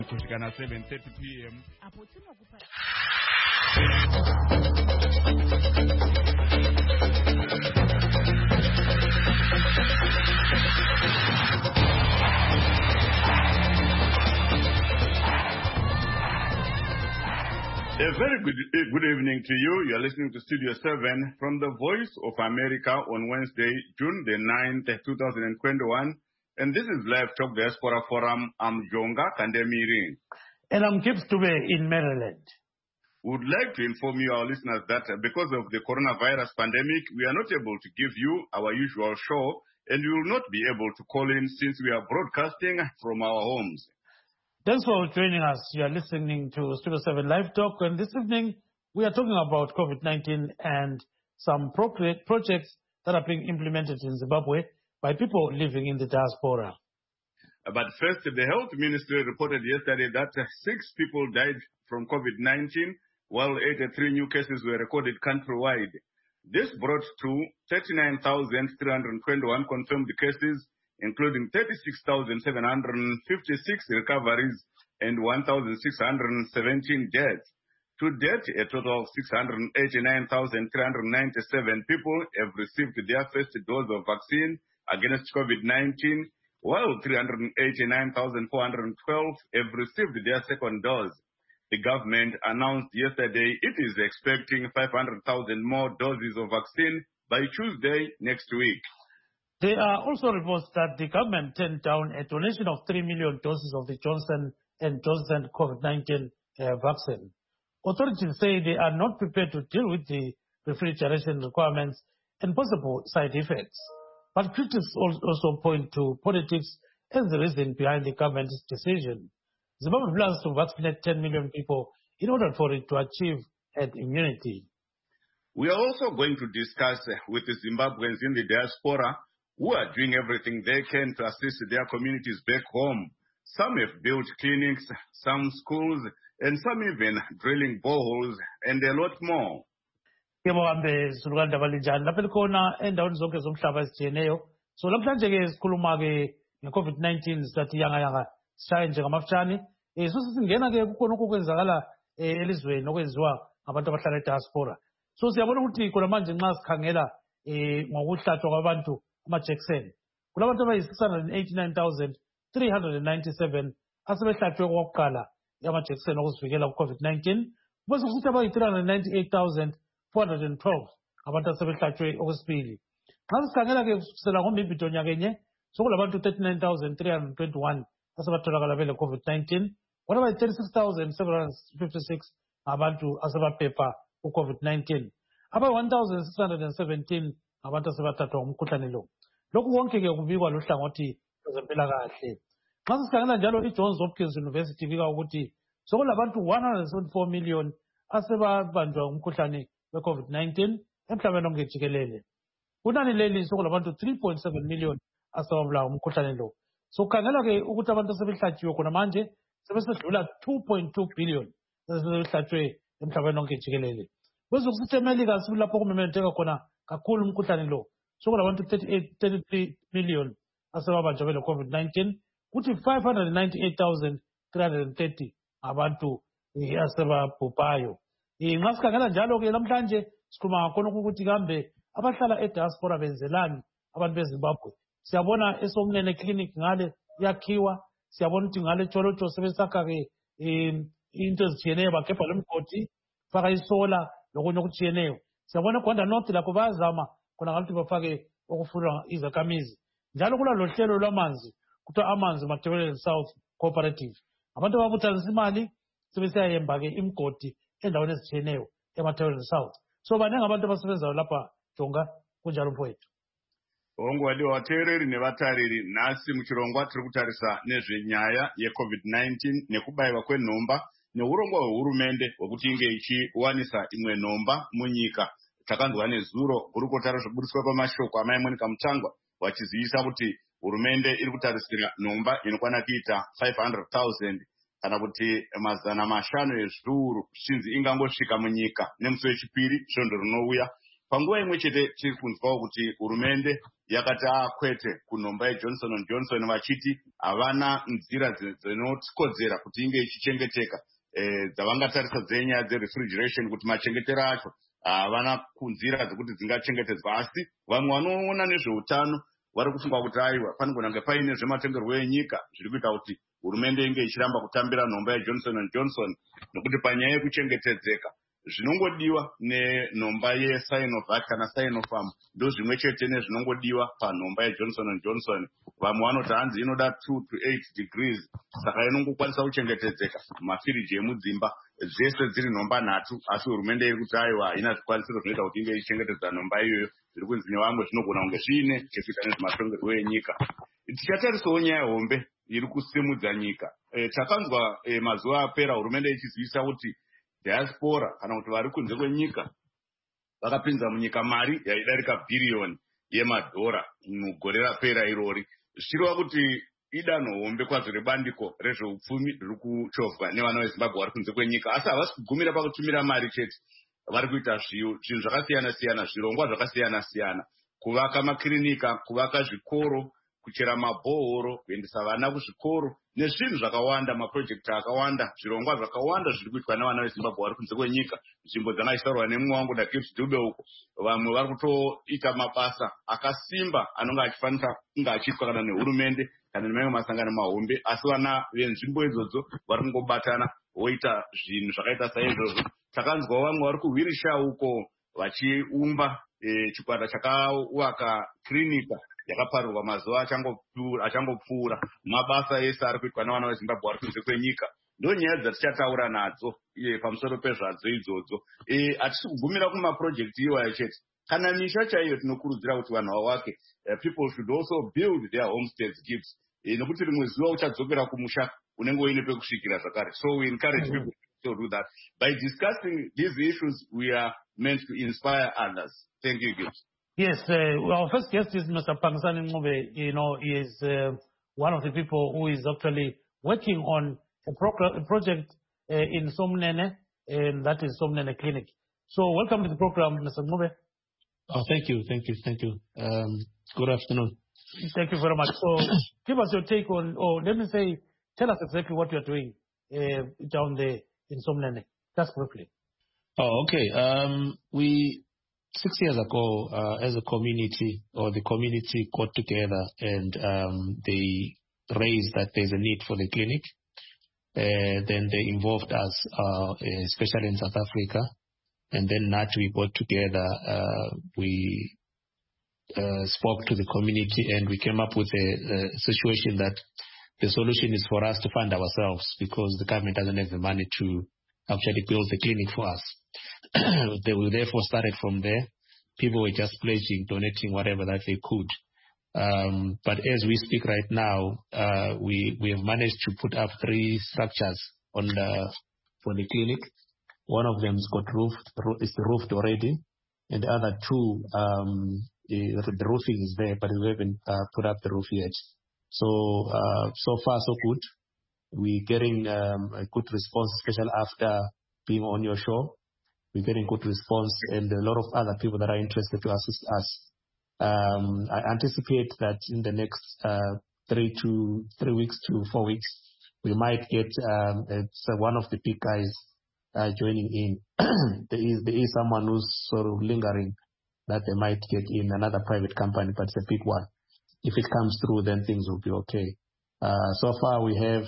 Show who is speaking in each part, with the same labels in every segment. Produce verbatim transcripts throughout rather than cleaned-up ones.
Speaker 1: Kushikana seven thirty p m A very good good evening to you. You are listening to Studio seven from the Voice of America on Wednesday, June the ninth, twenty twenty-one. And this is Live Talk Diaspora Forum. I'm Jonga Kandemiri.
Speaker 2: And I'm Gibbs Dube in Maryland.
Speaker 1: We would like to inform you, our listeners, that because of the coronavirus pandemic, we are not able to give you our usual show, and we will not be able to call in since we are broadcasting from our homes.
Speaker 2: Thanks for joining us. You are listening to Studio seven Live Talk, and this evening we are talking about COVID nineteen and some pro- projects that are being implemented in Zimbabwe by people living in the diaspora.
Speaker 1: But first, the Health Ministry reported yesterday that six people died from COVID nineteen, while eighty-three new cases were recorded countrywide. This brought to thirty-nine thousand three hundred twenty-one confirmed cases, including thirty-six thousand seven hundred fifty-six recoveries and one thousand six hundred seventeen deaths. To date, a total of six hundred eighty-nine thousand three hundred ninety-seven people have received their first dose of vaccine against COVID nineteen, while three hundred eighty-nine thousand four hundred twelve have received their second dose. The government announced yesterday it is expecting five hundred thousand more doses of vaccine by Tuesday next week.
Speaker 2: There are also reports that the government turned down a donation of three million doses of the Johnson and Johnson COVID nineteen uh, vaccine. Authorities say they are not prepared to deal with the refrigeration requirements and possible side effects. But critics also point to politics as the reason behind the government's decision. Zimbabwe plans to vaccinate ten million people in order for it to achieve herd immunity.
Speaker 1: We are also going to discuss with the Zimbabweans in the diaspora who are doing everything they can to assist their communities back home. Some have built clinics, some schools, and some even drilling boreholes, and a lot more.
Speaker 2: Yebo hambe sulukanda balinjani lapha likhona endaweni zonke zomhlaba ezijiyeneyo. So namhlanje ke sikhuluma ke nge-COVID nineteen sisathi yanga yanga sishaye nje ngamafutshane. Eh so singena ke kukhona okwenzakala elizweni okwenziwa ngabantu abahlala e-diaspora. So siyabona ukuthi khona manje nxa sikhangela eh ngokuhlatshwa kwabantu amajekiseni. Kulabantu abayi six hundred eighty-nine thousand three hundred ninety-seven asebehlatshwe okokuqala amajekiseni okuzivikela ku-COVID nineteen. Bese kusithi abayi three hundred ninety-eight thousand four hundred twelve abantu asebehlatshwe okwesibili. Xa sikhangela ke kusukela ngoMbimbido nyakenye sokulabantu thirty-nine thousand three hundred twenty-one asebatholakala bele COVID nineteen. What about thirty-six thousand seven hundred fifty-six abantu asebaphepha ku-COVID nineteen? Aba one thousand six hundred seventeen abantu asebathathwa ngumkhuhlane lo. Lokhu konke ke kubikwa luhlangothi lwezempilakahle. Xa sikhangela njalo i-Johns Hopkins University ibika ukuthi sokulabantu one hundred seventy-four million asebabanjwa umkhuhlane we-COVID nineteen emhlabeni wonke jikelele. Kunani leli sokulabantu three point seven million asebabulawa umkhuhlane lo. So kukhangela ke ukuthi abantu asebehlatshiwe khona manje sebesedlula two point two billion asebehlatshwe emhlabeni wonke jikelele. Kwezokusithi eMelika sibulapho kumemetheka khona kakhulu umkhuhlane lo. Sokulabantu thirty-eight thirty-three million asebabanjwa bele COVID nineteen, kuthi five hundred ninety-eight thousand three hundred thirty abantu asebabhubhayo. Nxa sikhangela njalo ke namhlanje sikhuluma ngakhona ukuthi kambe abahlala e-diaspora benzelani abantu beZimbabwe. Siyabona esokunene clinic ngale yakhiwa, siyabona ukuthi ngale Tsholotsho sebesakha ke into ezijiyeneyo bakhepha lomgodi faka isola lokunye okujiyeneyo. Siyabona eGwanda North lakho bayazama khona ngathi bafake okufuna izakhamizi. Njalo kula lohlelo lwamanzi kuthiwa amanzi Matabeleland South Cooperative. Abantu ababuthanisa imali sebesiyayemba ke imgodi endaweni ezijiyeneyo eMatabeleland South. So baningi abantu abasebenzayo lapha Jonga kunjalo mfowethu.
Speaker 1: Ongwadi watereri nevatariri nhasi muchirongwa tiri kutarisa nezvenyaya ye-COVID nineteen nekubayiwa kwenhomba neurongwa hwehurumende hwekuti inge ichiwanisa imwe nhomba munyika. Takanzwa nezuro gurukota rezvoburitswa kwamashoko amaimonika Mutangwa vachizivisa kuti hurumende iri kutarisira nhomba inokwana kuita five hundred thousand kana kuti mazana mashanu ezviuru zvinzi ingangosvika munyika nemusi wechipiri svondo rinouya panguva imwe chete tiri kunzwawo kuti hurumende yakati akwete kunomba yejohnson and johnson vachiti havana nzira dzinotikodzera kuti inge ichichengeteka dzavangatarisa dzenyaya dzerefrigeration kuti machengetero acho havana kunzira dzekuti dzingachengetedzwa. Asi vamwe vanoona nezveutano vari kufunga kuti aiwa panogona kunge paine zvematongerwo enyika zviri kuita kuti hurumende inge ichiramba kutambira nhomba yejohnson and johnson, nokuti panyaya yekuchengetedzeka zvinongodiwa nenhomba yeSinovac kana Sinopharm ndo zvimwe chete nezvinongodiwa panhomba yeJohnson and Johnson. Vamwe vanoti hanzi inoda two to eight degrees, saka inongokwanisa kuchengetedzeka mafiriji emudzimba zvese dziri nhomba nhatu, asi hurumende iri kuti aiwa haina zvikwanisiro zvinoita kuti inge ichengetedza nhomba iyoyo. Zviri kunzi nevamwe zvinogona kunge zviine chekuita nezvematongerwo enyika. Tichatarisawo nyaya hombe iri kusimudza nyika. E, takanzwa e, mazuva apera hurumende ichizivisa kuti diaspora kana kuti vari kunze kwenyika vakapinza munyika mari yaidarika bhiriyoni yemadhora mugore rapera irori. Zvichireva kuti idanho hombe kwazvo rebandiko rezveupfumi riri kuchovhwa nevana vezimbabwe vari kunze kwenyika, asi havasi kugumira pakutumira mari chete. Vari kuita zvinhu zvakasiyana siyana, zvirongwa zvakasiyana siyana, kuvaka makirinika, kuvaka zvikoro, kuchera mabhohoro, kuendesa vana kuzvikoro nezvinhu zvakawanda, maprojekti akawanda, zvirongwa zvakawanda zviri kuitwa nevana vezimbabwe vari kunze kwenyika. Nzvimbo dzangaisarwa nemumwe wangu Dagift Dube uko, vamwe vari kutoita mabasa akasimba anonga achifanira kunge achiitwa kana nehurumende kana nemamwe masangano mahombe, asi vana venzvimbo idzodzo vari kungobatana voita zvinhu zvakaita saizvozvo. Takanzwa vamwe vari kuhwirisha uko vachiumba e, chikwata chakawaka klinika yakaparirwa mazuva achangopfuura. Mabasa ese ari kuitwa nevana vezimbabwe vari kunze kwenyika. Ndo nyaya dzatichataura nadzo iye pamusoro pezvadzo idzodzo. E, hatisi kugumira kumaprojekti iwayo chete, kana misha chaiyo tinokurudzira kuti vanhu vavake. Uh, people should also build their homesteads gives. E, nokuti rimwe zuva uchadzokera kumusha unenge uine pekusvikira zvakare. So we encourage mm-hmm. people to do that. By discussing these issues, we are meant to inspire others. Thank you, Gibbs.
Speaker 2: Yes, uh, our first guest is Mister Pangasani Ngube. You know, he is uh, one of the people who is actually working on a, pro- a project uh, in Somnene, and that is Somnene Clinic. So welcome to the program, Mister Ngube.
Speaker 3: Oh, thank you, thank you, thank you. Um, good afternoon.
Speaker 2: Thank you very much. So give us your take on, or let me say, tell us exactly what you're doing uh, down there in Somnene. Just briefly.
Speaker 3: Oh, okay. Um, we... Six years ago, uh, as a community, or the community got together and um, they raised that there's a need for the clinic. Uh, then they involved us, uh, especially in South Africa. And then N A T we got together, uh, we uh, spoke to the community and we came up with a, a situation that the solution is for us to fund ourselves because the government doesn't have the money to actually build the clinic for us. They will therefore started from there. People were just pledging, donating whatever that they could. Um, but as we speak right now, uh, we, we have managed to put up three structures on the, for the clinic. One of them has got roof, is roofed already. And the other two, um, the, the roofing is there, but we haven't uh, put up the roof yet. So, uh, so far so good. We're getting um, a good response, especially after being on your show. We're getting good response and a lot of other people that are interested to assist us. Um, I anticipate that in the next uh, three to three weeks to four weeks, we might get um, it's, uh, one of the big guys uh, joining in. there is there is someone who's sort of lingering that they might get in another private company, but it's a big one. If it comes through, then things will be okay. Uh, so far, we have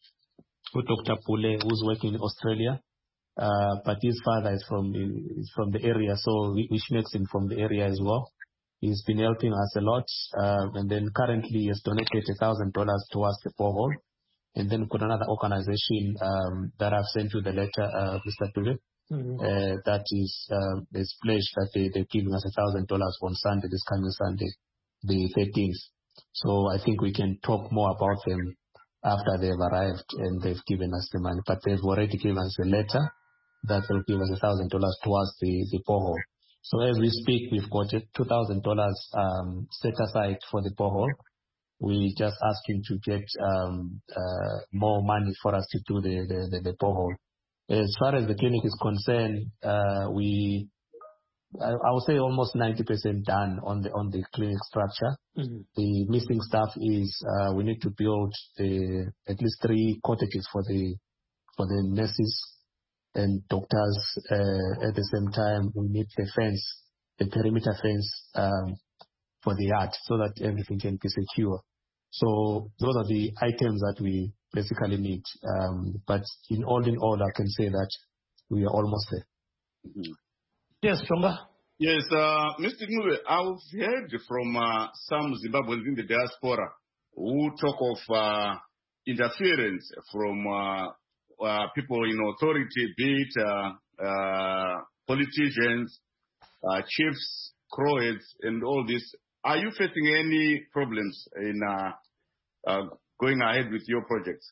Speaker 3: Doctor Pule, who's working in Australia. Uh, but his father is from the, is from the area, so which makes him from the area as well. He's been helping us a lot, uh, and then currently he has donated a thousand dollars towards the borehole. And then we've got another organization um, that I've sent you the letter, uh, Mister Dube, mm-hmm. uh, that is uh, is pledged that they, they're giving us a thousand dollars on Sunday, this coming Sunday, the thirteenth. So I think we can talk more about them after they've arrived and they've given us the money. But they've already given us a letter that will give us a thousand dollars towards the, the borehole. So as we speak, we've got two thousand dollars um, set aside for the borehole. We just asking to get um, uh, more money for us to do the, the, the, the borehole. As far as the clinic is concerned, uh, we I, I would say almost ninety percent done on the on the clinic structure.
Speaker 2: Mm-hmm.
Speaker 3: The missing stuff is uh, we need to build the at least three cottages for the for the nurses and doctors. Uh, at the same time, we need the fence, the perimeter fence um, for the yard, so that everything can be secure. So those are the items that we basically need. Um, but in all in all, I can say that we are almost there.
Speaker 1: Mm-hmm.
Speaker 2: Yes, Chonga.
Speaker 1: Yes, uh, Mister Ngube, I've heard from uh, some Zimbabweans in the diaspora who talk of uh, interference from uh, uh, people in authority, be it uh, uh, politicians, uh, chiefs, crowds, and all this. Are you facing any problems in uh, uh, going ahead with your projects?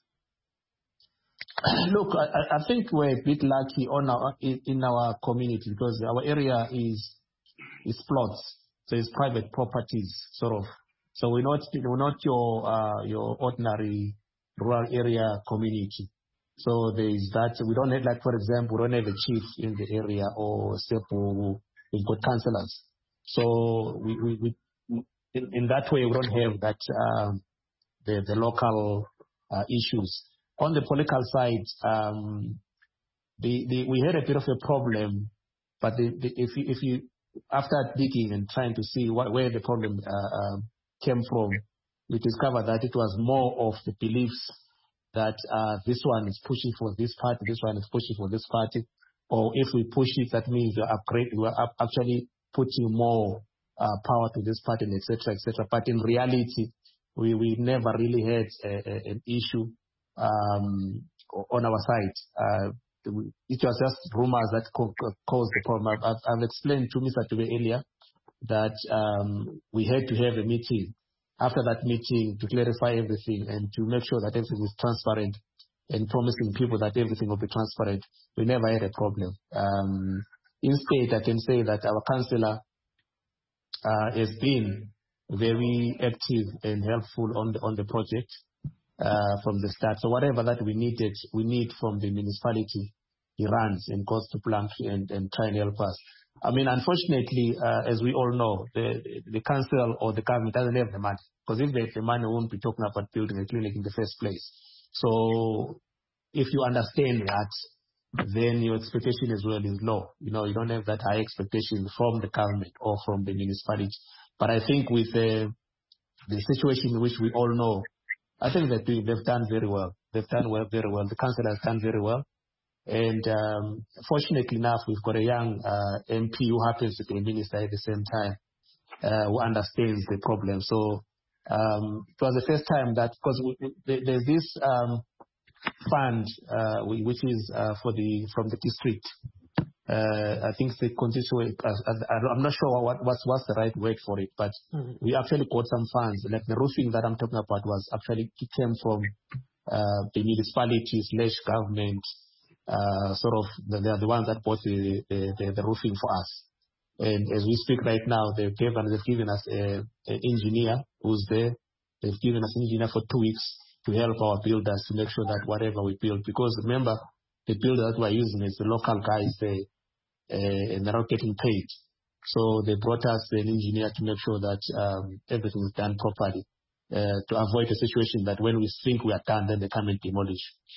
Speaker 3: Look, I, I think we're a bit lucky on our, in, in our community because our area is is plots, so it's private properties, sort of. So we're not we're not your uh, your ordinary rural area community. So there is that. We don't have, like, for example, we don't have a chief in the area or sepo. We've got councillors. So we, we, we in, in that way we don't have that um, the the local uh, issues. On the political side, um, the, the, we had a bit of a problem, but the, the, if you, if you, after digging and trying to see what, where the problem uh, uh, came from, we discovered that it was more of the beliefs that uh, this one is pushing for this party, this one is pushing for this party, or if we push it, that means we're upgrade, we're up actually putting more uh, power to this party, et cetera, et cetera. But in reality, we, we never really had a, a, an issue Um, on our side. Uh, it was just rumors that co caused the problem. I've, I've explained to Mister Tube earlier that um, we had to have a meeting after that meeting to clarify everything and to make sure that everything is transparent and promising people that everything will be transparent. We never had a problem. Um, instead, I can say that our councillor uh, has been very active and helpful on the, on the project. Uh, from the start. So whatever that we needed, we need from the municipality, he runs and goes to Plank and, and try and help us. I mean, unfortunately, uh, as we all know, the, the council or the government doesn't have the money. Because if they had the money, we won't be talking about building a clinic in the first place. So if you understand that, then your expectation as well is low. You know, you don't have that high expectation from the government or from the municipality. But I think with uh, the situation in which we all know, I think that they've done very well. They've done well, very well. The council has done very well. And um, fortunately enough, we've got a young uh, M P who happens to be a minister at the same time, uh, who understands the problem. So um, it was the first time that, because there's this um, fund uh, which is uh, for the from the district. Uh, I think the constituent, uh, I'm not sure what, what's, what's the right word for it, but mm-hmm. we actually got some funds. Like the roofing that I'm talking about was actually, it came from uh, the municipality slash government, uh, sort of, they are the ones that bought the, the, the, the roofing for us. And as we speak right now, they've given, they've given us an engineer who's there. They've given us an engineer for two weeks to help our builders to make sure that whatever we build, because remember, the builder that we're using is the local guys there. Uh, and they're not getting paid. So they brought us an engineer to make sure that um, everything is done properly uh, to avoid a situation that when we think we are done, then they come and demolish.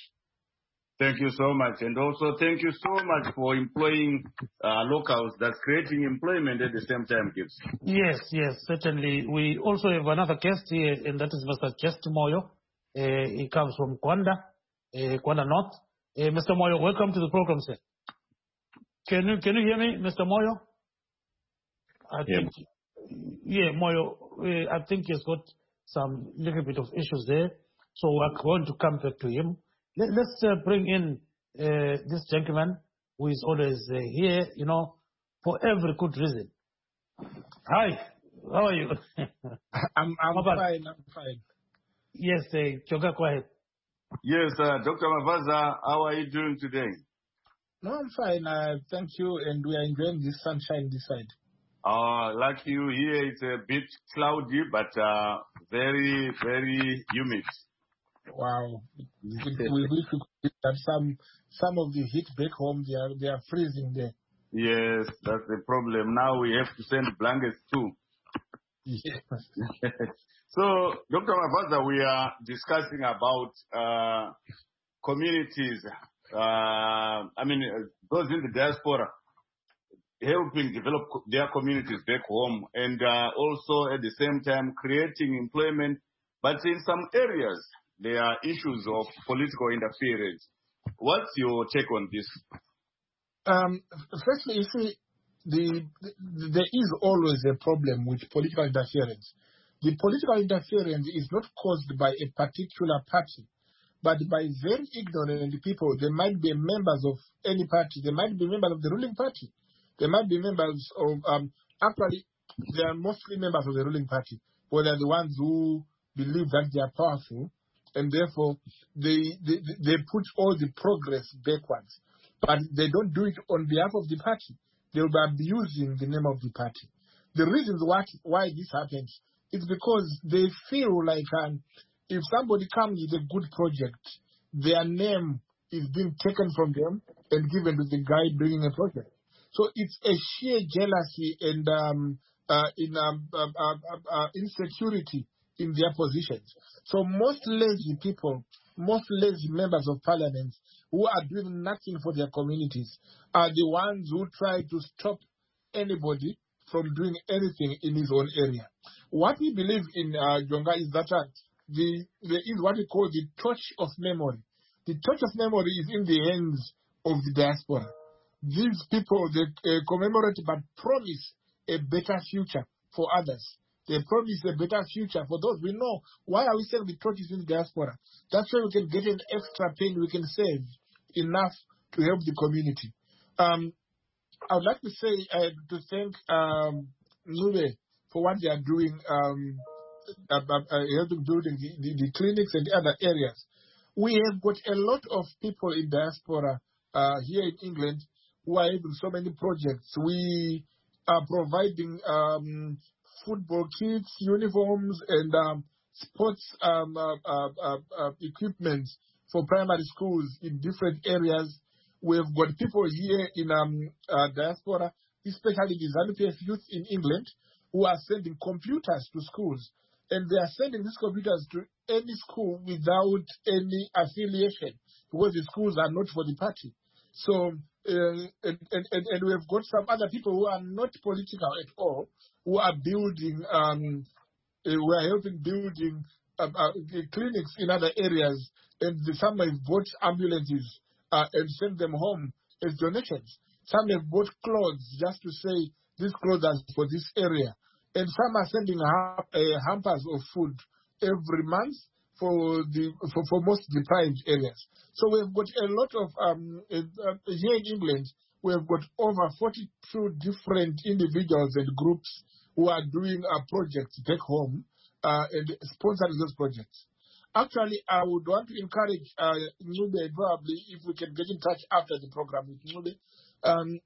Speaker 1: Thank you so much. And also thank you so much for employing uh, locals. That's creating employment at the same time, Gibbs.
Speaker 2: Yes, yes, certainly. We also have another guest here, and that is Mister Just Moyo. Uh, he comes from Kwanda, uh, Kwanda North. Uh, Mister Moyo, welcome to the program, sir. Can you can you hear me, Mister Moyo? I
Speaker 1: yeah.
Speaker 2: think, yeah, Moyo, uh, I think he's got some little bit of issues there, so we're going to come back to him. Let, let's uh, bring in uh, this gentleman who is always uh, here, you know, for every good reason. Hi, how are you?
Speaker 4: I'm I'm fine. I'm fine.
Speaker 2: Yes, uh, Choga, go ahead.
Speaker 1: Yes, uh, Doctor Mavaza, how are you doing today?
Speaker 4: No, I'm fine. Uh, thank you, and we are enjoying this sunshine this side.
Speaker 1: Uh, like you here, it's a bit cloudy, but uh, very, very humid.
Speaker 4: Wow. We wish that some some of the heat back home, they are they are freezing there.
Speaker 1: Yes, that's the problem. Now we have to send blankets too.
Speaker 4: Yes.
Speaker 1: So, Doctor Mavaza, we are discussing about uh, communities, uh, I mean, uh, those in the diaspora, helping develop co- their communities back home, and uh, also at the same time creating employment. But in some areas, there are issues of political interference. What's your take on this?
Speaker 4: Um, firstly, you see, the, the, there is always a problem with political interference. The political interference is not caused by a particular party, but by very ignorant people. They might be members of any party. They might be members of the ruling party. They might be members of, um, actually, they are mostly members of the ruling party, but they're the ones who believe that they are powerful, and therefore they, they, they put all the progress backwards. But they don't do it on behalf of the party. They will be abusing the name of the party. The reasons what, why this happens is because they feel like um, if somebody comes with a good project, their name is being taken from them and given to the guy bringing a project. So it's a sheer jealousy and um, uh, in um, uh, uh, uh, insecurity in their positions. So most lazy people, most lazy members of parliament who are doing nothing for their communities are the ones who try to stop anybody from doing anything in his own area. What we believe in uh, Jonga is that uh, the, there is what we call the torch of memory. The torch of memory is in the hands of the diaspora. These people, they uh, commemorate but promise a better future for others. They promise a better future for those. We know why are we saying the torch is in the diaspora? That's why we can get an extra pen, we can save enough to help the community. Um, I would like to say, uh, to thank um, Nube for what they are doing, um, uh, uh, helping building the, the, the clinics and the other areas. We have got a lot of people in diaspora uh, here in England who are having so many projects. We are providing um, football kits, uniforms, and um, sports um, uh, uh, uh, uh, equipment for primary schools in different areas. We've got people here in um, uh, diaspora, especially the ZANU P F youth in England, who are sending computers to schools. And they are sending these computers to any school without any affiliation, because the schools are not for the party. So, uh, and, and, and we have got some other people who are not political at all, who are building, um, uh, we are helping building uh, uh, clinics in other areas, and the, some have bought ambulances uh, and sent them home as donations. Some have bought clothes just to say, these clothes are for this area. And some are sending ha- uh, hampers of food every month for the for, for most deprived areas. So we've got a lot of, um, uh, here in England, we've got over forty-two different individuals and groups who are doing uh, projects back home uh, and sponsoring those projects. Actually, I would want to encourage uh, Nube, probably, if we can get in touch after the program with Nube. Um,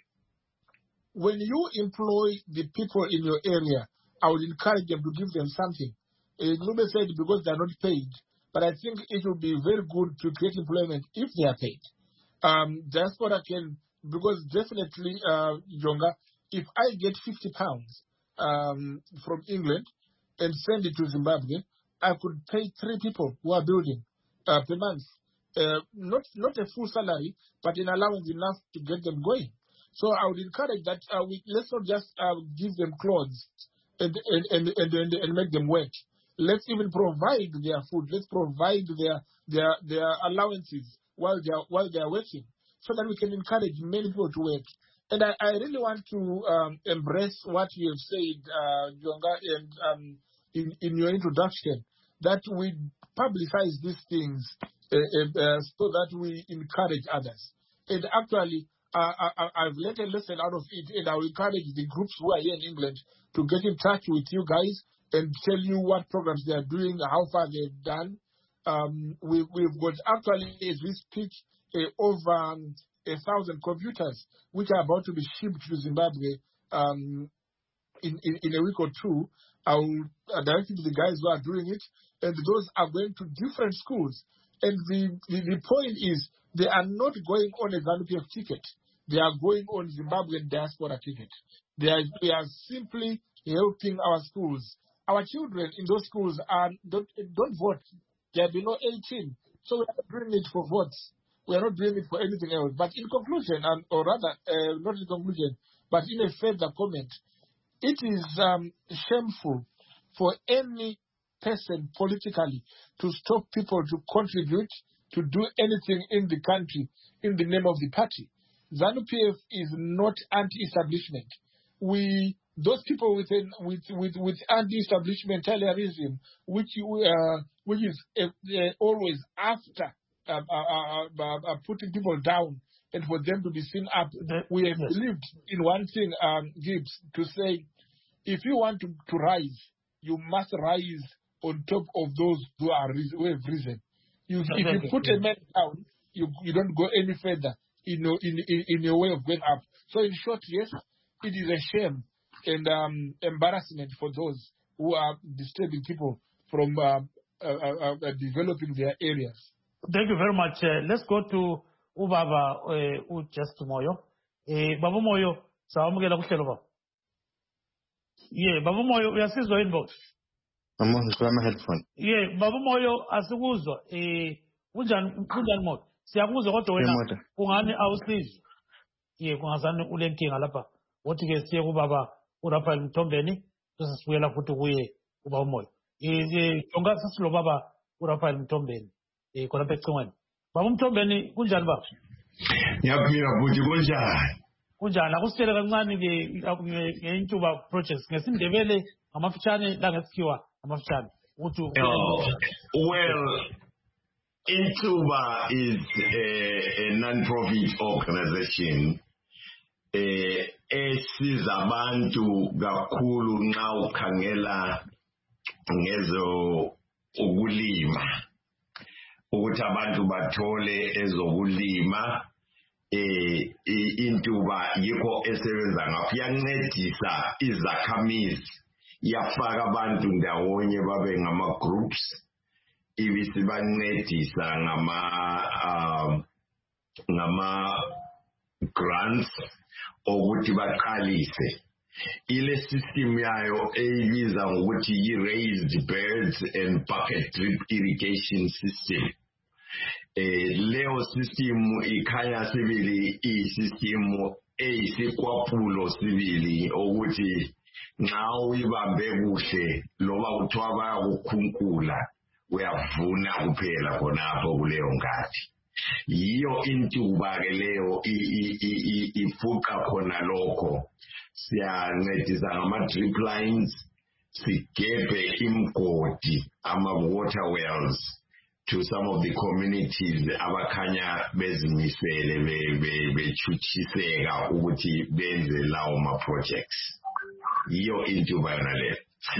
Speaker 4: when you employ the people in your area, I would encourage them to give them something. Uh, Nube said because they are not paid, but I think it would be very good to create employment if they are paid. Um, diaspora can, because definitely, uh, Jonga, if I get fifty pounds um, from England and send it to Zimbabwe, I could pay three people who are building uh, per month. Uh, not not a full salary, but an allowance enough to get them going. So I would encourage that uh, we let's not just uh, give them clothes and and, and and and and make them work. Let's even provide their food. Let's provide their their their allowances while they are while they are working, so that we can encourage many people to work. And I, I really want to um, embrace what you have said, uh, Jonga, and um, in in your introduction, that we publicize these things uh, uh, so that we encourage others. And actually, uh, I, I've learned a lesson out of it, and I will encourage the groups who are here in England to get in touch with you guys and tell you what programs they are doing, how far they've done. Um, we, we've got actually, as we speak, uh, over um, a thousand computers, which are about to be shipped to Zimbabwe um, in, in, in a week or two. I will uh, direct it to the guys who are doing it, and those are going to different schools. And the, the, the point is, they are not going on a ZANU P F ticket. they are going on Zimbabwean diaspora ticket. They are, they are simply helping our schools. Our children in those schools are don't, don't vote. They are below eighteen. So we are not doing it for votes. We are not doing it for anything else. But in conclusion, and, or rather, uh, not in conclusion, but in a further comment, it is um, shameful for any person politically to stop people to contribute, to do anything in the country in the name of the party. ZANU-P F is not anti-establishment. We, those people with an, with with, with anti-establishmentarianism, which uh, which is uh, uh, always after uh, uh, uh, uh, putting people down and for them to be seen up. We have yes. believed in one thing, um, Gibbs, to say, if you want to, to rise, you must rise on top of those who are who have risen. You, if you put a man down, you you don't go any further in your in, in in your way of going up. So in short, yes, it is a shame and um, embarrassment for those who are disturbing people from uh, uh, uh, uh, developing their areas.
Speaker 2: Thank you very much. Uh, let's go to Ubaba uh, Ujust Moyo. Uh, Baba Moyo, sawamukela kuhlelo baba. Yeah, Baba Moyo, uyasizwa yini bo?
Speaker 5: Mama, ngicela headphone.
Speaker 2: Yeah, Baba Moyo asikuzwa. Eh, kunjani kunjani moyo? Siyakuzwa kodwa wena ungani awusizwe. Yeah, kungazani ulenkinga lapha. Wothi ke siye kubaba uRafael Mthombeni, bese sibuyela futhi kuye ubaba Moyo. Eh, jonga sasilo baba uRafael Mthombeni. Eh, khona becingweni. Baba Mthombeni kunjani baba?
Speaker 5: Ngiyaphila futhi kunjani?
Speaker 2: Kunjani akusitshele kancane ke ngeintuba projects ngesindebele amafutshane la ngesikhiwa amafutshane ukuthi
Speaker 5: well Intuba is a, a non-profit organization eh esiza abantu kakhulu nxa ukhangela ngezo ukulima ukuthi abantu bathole ezokulima eh Intuba yikho esebenza ngapha yancedisa izakhamizi yafaka abantu ndawonye babe ngama groups ibisibancedisa ngama um, ngama grants ukuthi baqalise ile system yayo eyibiza ngokuthi yi raised beds and bucket drip irrigation system. Eh, leo system ikhanya sibili i system eyisikwapulo sibili ukuthi nxa uyibambe kuhle loba kuthiwa bayakukhunkula uyavuna kuphela khonapho kuleyo ngathi. Yiyo Intuba ke leyo ifuqa khona lokho. Siyancedisa ngama drip lines, sigebe imgodi ama water wells to some of the communities abakhanya bezimisele bechuthiseka ukuthi benze lawo ma projects. Yiyo Intuba yona leyo.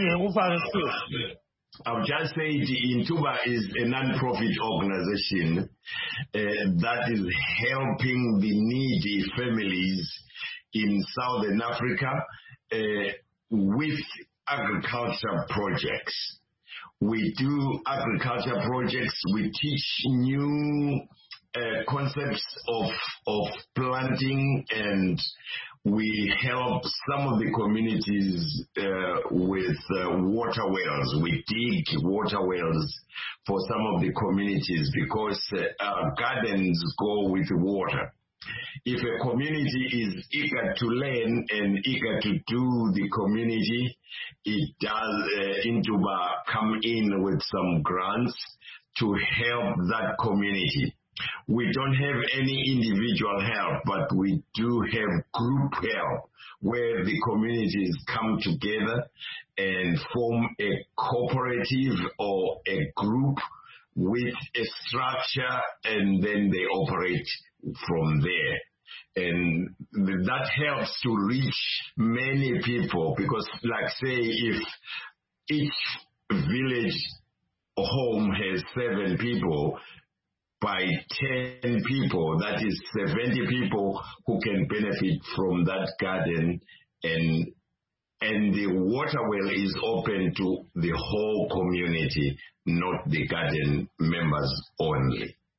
Speaker 5: I've just said Intuba is a non-profit organization uh, that is helping the needy families in Southern Africa uh, with agriculture projects. We do agriculture projects. We teach new uh, concepts of, of planting, and we help some of the communities uh, with uh, water wells. We dig water wells for some of the communities because uh, gardens go with water. If a community is eager to learn and eager to do the community, it does uh, Intuba come in with some grants to help that community. We don't have any individual help, but we do have group help where the communities come together and form a cooperative or a group with a structure, and then they operate from there. And that helps to reach many people because, like say, if each village home has seven people, by ten people, that is seventy people who can benefit from that garden, and and the water well is open to the whole community, not the garden members only.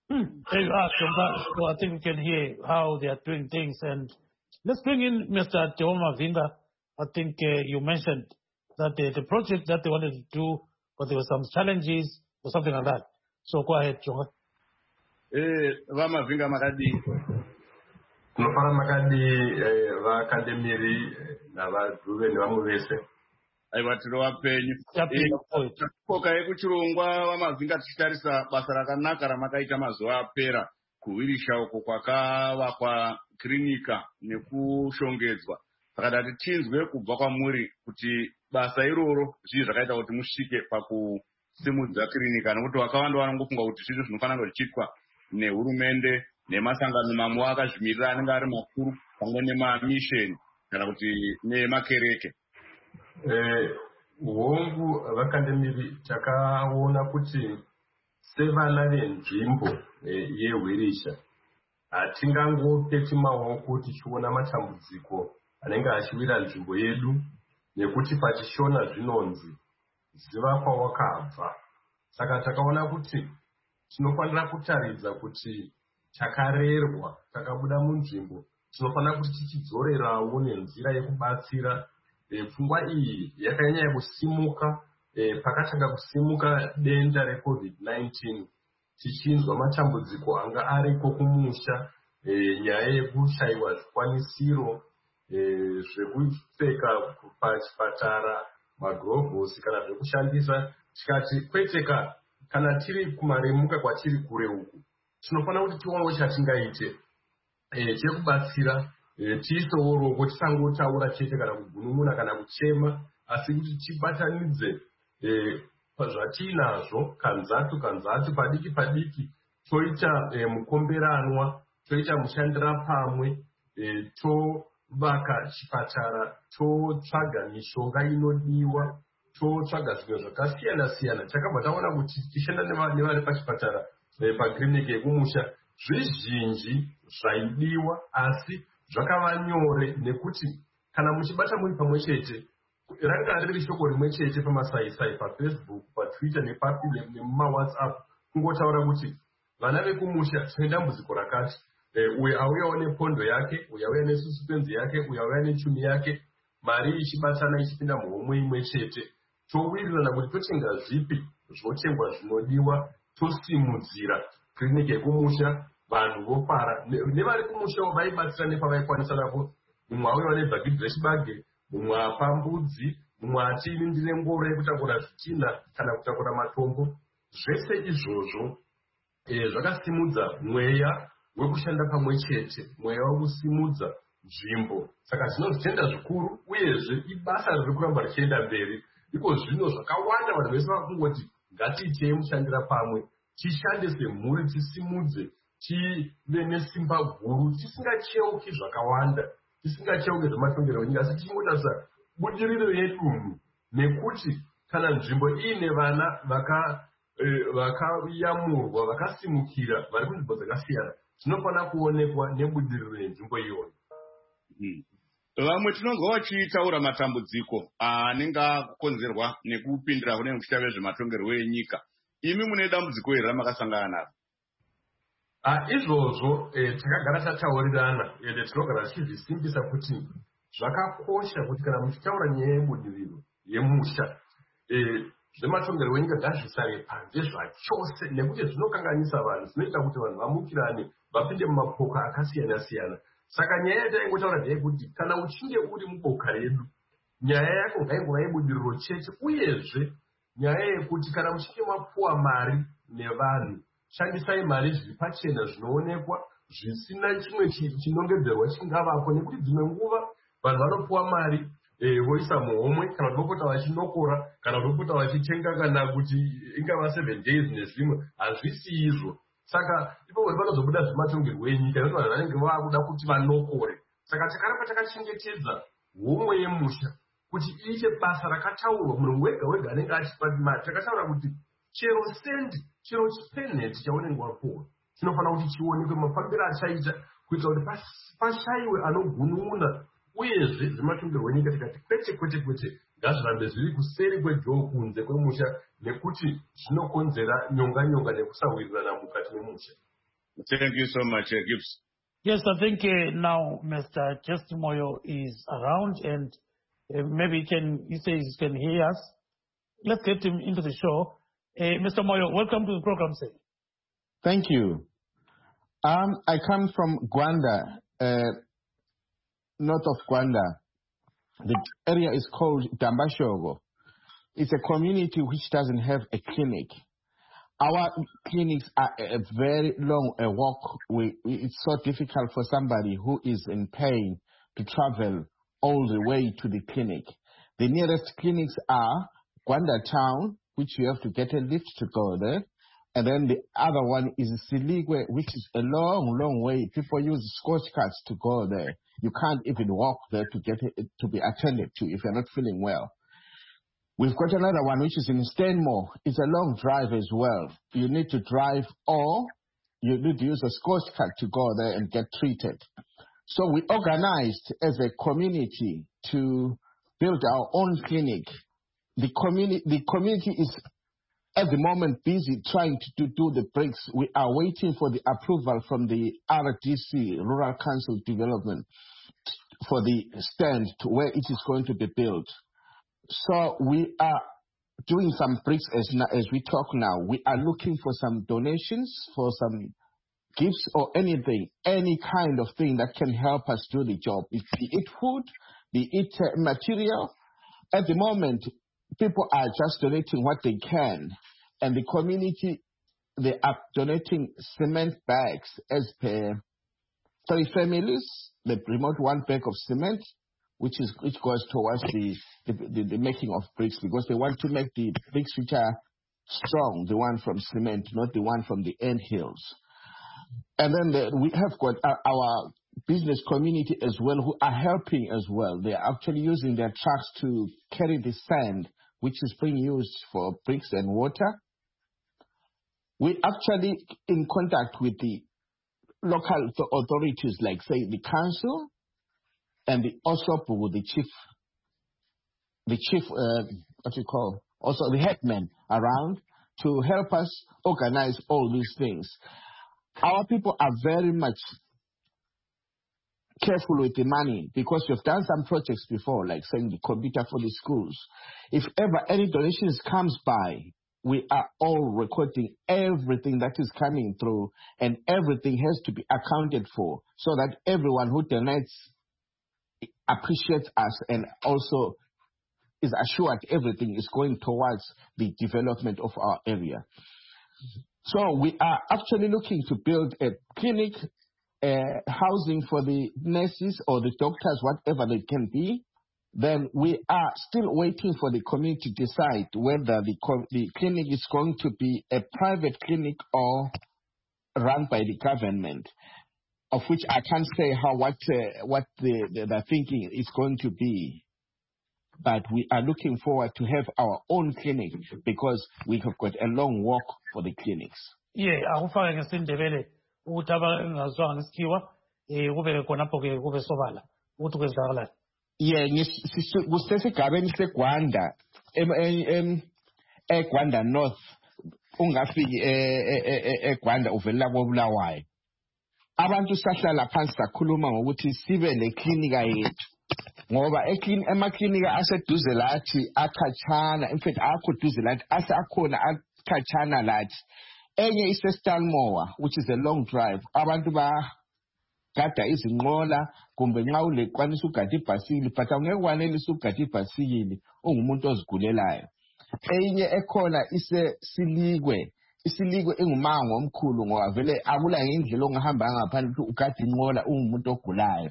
Speaker 2: Hmm. There you are, Chonga. So I think we can hear how they are doing things. And let's bring in Mister Teoma Vinga. I think uh, you mentioned that the, the project that they wanted to do, but there were some challenges or something like that. So go ahead, Chonga.
Speaker 1: Eh, Vama Vinga Makadi.
Speaker 6: Nofana Makadi, Vakademiri, Navaduve, Navamuvese.
Speaker 1: Aivatirwa penyu. Takoka yekuchirongwa Vamavinga tichitarisa basa rakanaka ramakaita mazuva apera kuwirisha uko kwakavakwa kirinika nekushongedzwa. Saka dati tinzwe kubva kwamuri kuti basa iroro zvii zvakaita kuti musvike pakusimudza kirinika, nekuti vakawanda vanongofunga kuti zvinhu zvinofanira zvichiitwa nehurumende nemasangano mamwe akazvimirira anenge ari makuru pamwe nemamisheni kana kuti nemakereke.
Speaker 6: Hongu Vakademiri takaona kuti sevana venzvimbo yeHwirisha hatingangopeti maoko tichiona matambudziko anenge achiwira nzvimbo yedu, nekuti pachishona zvinonzi ziva kwawakabva. Saka takaona kuti tinofanira kutaridza kuti takarerwa, takabuda munzvimbo, tinofanira kuti tichidzorerawo nenzira yekubatsira. Pfungwa iyi yakanyanya kusimuka pakatanga kusimuka denda reCovid nineteen, tichinzwa matambudziko anga ariko kumusha, nyaya yekushayiwa zvikwanisiro zvekupfeka pachipatara, magirovhosi kana zvekushandisa. Tikati kweteka kana tiri kumaremuka kwatiri kure uku, tinofanira kuti tionewo chatingaite chekubatsira. Tiisewo roko, tisangotaura chete kana kugunun'una kana kuchema, asi kuti tibatanidze zvatinazvo kanzatu kanzatu, padiki padiki, toita mukomberanwa, toita mushandira pamwe, tovaka chipatara, totsvaga mishonga inodiwa, totsvaga zvimwe zvakasiyana siyana. Takabva taona kuti tichishanda nevari pachipatara pakiriniki yekumusha zvizhinji zvaidiwa, asi zvakava nyore nekuti kana muchibata muri pamwe chete, ranga riri shoko rimwe chete pamasaisai, paFacebook, paTwitter nepapi nemumawhatsapp, kungotaura kuti vana vekumusha tine dambudziko rakati, uyo auyawo nepondo yake, uyo auya nesuspenzi yake, uyo auya nechumi yake, mari ichibatana ichipinda muhomwe imwe chete, towirirana kuti totenga zvipi zvotengwa zvinodiwa, tosimudzira kiriniki yekumusha. Vanhu vofara nevari kumushawo vaibatsira nepavaikwanisa napo. Mumwe auyawo nebhagidhi rechibage, mumwe apa mbudzi, mumwe ati ndine ngoro yekutakura zvitina kana kutakura matombo. Zvese izvozvo zvakasimudza mweya wekushanda pamwe chete, mweya wekusimudza nzvimbo. Saka tinozvitenda zvikuru, uyezve ibasa riri kuramba richienda mberi. Iko zvino zvakawanda vanhu vese vakungoti ngatiitei mushandira pamwe, tishande semhuri, tisimudze, tive nesimba guru, tisingacheuki zvakawanda, tisingacheuki zvematongerero enyika, asi tichingotarisa budiriro yedunhu, nekuti kana nzvimbo iine vana vakayamurwa, vakasimukira, vari kunzvimbo dzakasiyana, tinofanira kuonekwa nebudiriro yenzvimbo iyoyo.
Speaker 1: Vamwe tinonzwa vachitaura matambudziko anenge akukonzerwa nekupindira kune mushita vezvematongerero enyika. Imi mune dambudziko iri ramakasangana naro?
Speaker 6: Izvozvo takagara tataurirana, ende tinogara tichizvisimbisa kuti zvakakosha kuti kana muchitaura nyaya yebudiriro yemusha, zvematongerero enyika ngazvisare panze zvachose, nekuti zvinokanganisa vanhu, zvinoita kuti vanhu vamukirane, vapinde mumapoka akasiyana siyana. Saka nyaya yataingotaura ndeyekuti kana uchinge uri muboka redu, nyaya yako ngaingova yebudiriro chete, uyezve nyaya yekuti kana muchinge mapuwa mari nevanhu, shandisai mari zviri pachena zvinoonekwa, zvisina chimwe chinongedzerwa chingavapo, nekuti dzimwe nguva vanhu vanopuwa mari voisa muhomwe, kana vanopota vachinokora, kana vanopota vachitenga kana kuti ingava seven days nezvimwe, hazvisi izvo. Saka ipopo panozobuda zvematongerero enyika, nekuti vanhu vanenge vakuda kuti vanokore. Saka takaramba takachengetedza homwe yemusha kuti iite basa rakataurwa, munhu wega wega anenge achipa mari. Takataura kuti chero sendi, chero chipenheti chaunenge wapuwa, chinofanira kuti chionekwe mafambiro achaita, kuitira kuti pashayiwe anogunun'una. Uyezve zvematongerero enyika tikati kwete kwete kwete, ngazvirambe zviri kuseri kwejowo, kunze kwemusha, nekuti zvinokonzera nyonga nyonga nekusawirirana mukati memusha.
Speaker 1: Thank you so much, uh, Gibbs.
Speaker 2: Yes, I think uh, now Mister Justin Moyo is around, and uh, maybe he can, he says he can hear us. Let's get him into the show. Uh, Mister Moyo, welcome to the program, sir.
Speaker 7: Thank you. Um, I come from Gwanda, uh, north of Gwanda. The area is called Dambashogo. It's a community which doesn't have a clinic. Our clinics are a very long a walk. We, it's so difficult for somebody who is in pain to travel all the way to the clinic. The nearest clinics are Gwanda Town, which you have to get a lift to go there. And then the other one is Siligwe, which is a long, long way. People use scotch carts to go there. You can't even walk there to get it, to be attended to if you're not feeling well. We've got another one which is in Stanmore. It's a long drive as well. You need to drive or you need to use a scotch cart to go there and get treated. So we organized as a community to build our own clinic. The community, the community is at the moment busy trying to do, do the bricks. We are waiting for the approval from the R D C, Rural Council Development, for the stand to where it is going to be built. So we are doing some bricks as, as we talk now. We are looking for some donations, for some gifts or anything, any kind of thing that can help us do the job. Be it food, be it uh, material. At the moment, people are just donating what they can. And the community, they are donating cement bags as per three families. They promote one bag of cement, which is which goes towards the the, the the making of bricks, because they want to make the bricks which are strong, the one from cement, not the one from the ant hills. And then the, we have got our, our business community as well, who are helping as well. They are actually using their trucks to carry the sand, which is being used for bricks and water. We actually in contact with the local authorities, like say the council, and the also with the chief, the chief, uh, what you call, also the headman around to help us organize all these things. Our people are very much careful with the money because we've done some projects before, like saying the computer for the schools. If ever any donations comes by, we are all recording everything that is coming through, and everything has to be accounted for so that everyone who donates appreciates us and also is assured everything is going towards the development of our area. So we are actually looking to build a clinic, uh, housing for the nurses or the doctors, whatever they can be. Then we are still waiting for the community to decide whether the, the clinic is going to be a private clinic or run by the government, of which I can't say how what uh, what the, the, the thinking is going to be. But we are looking forward to have our own clinic because we have got a long walk for the clinics.
Speaker 2: Yeah, akufake ngesindebele ukuthi abangazwanga ngesikhiwa eh kube khona lapho ke kube sobala ukuthi kwezakalani.
Speaker 7: Yeah, kusesigabeni seGwanda em eGwanda North ungafiki eGwanda uvelela koBulawayo. Abantu sahlala phansi sakhuluma ngokuthi sibe leklinika yethu. Ngoba emaklinika aseduze lathi akhatshana, in fact akho duze lathi asakhona akhatshana lathi. Enye ise Stanmore, which is a long drive. Abantu ba gada izinqola kumbe nxa ulekwanisa ugada ibhasikili, but awungeke wanelisa ugada ibhasikili ungumuntu ozigulelayo. Enye ekhona ise Siligwe. Isiligwe engumango omkhulu ngoba vele akula indlela ongahamba ngaphandle ukuthi ugada inqola ungumuntu ogulayo.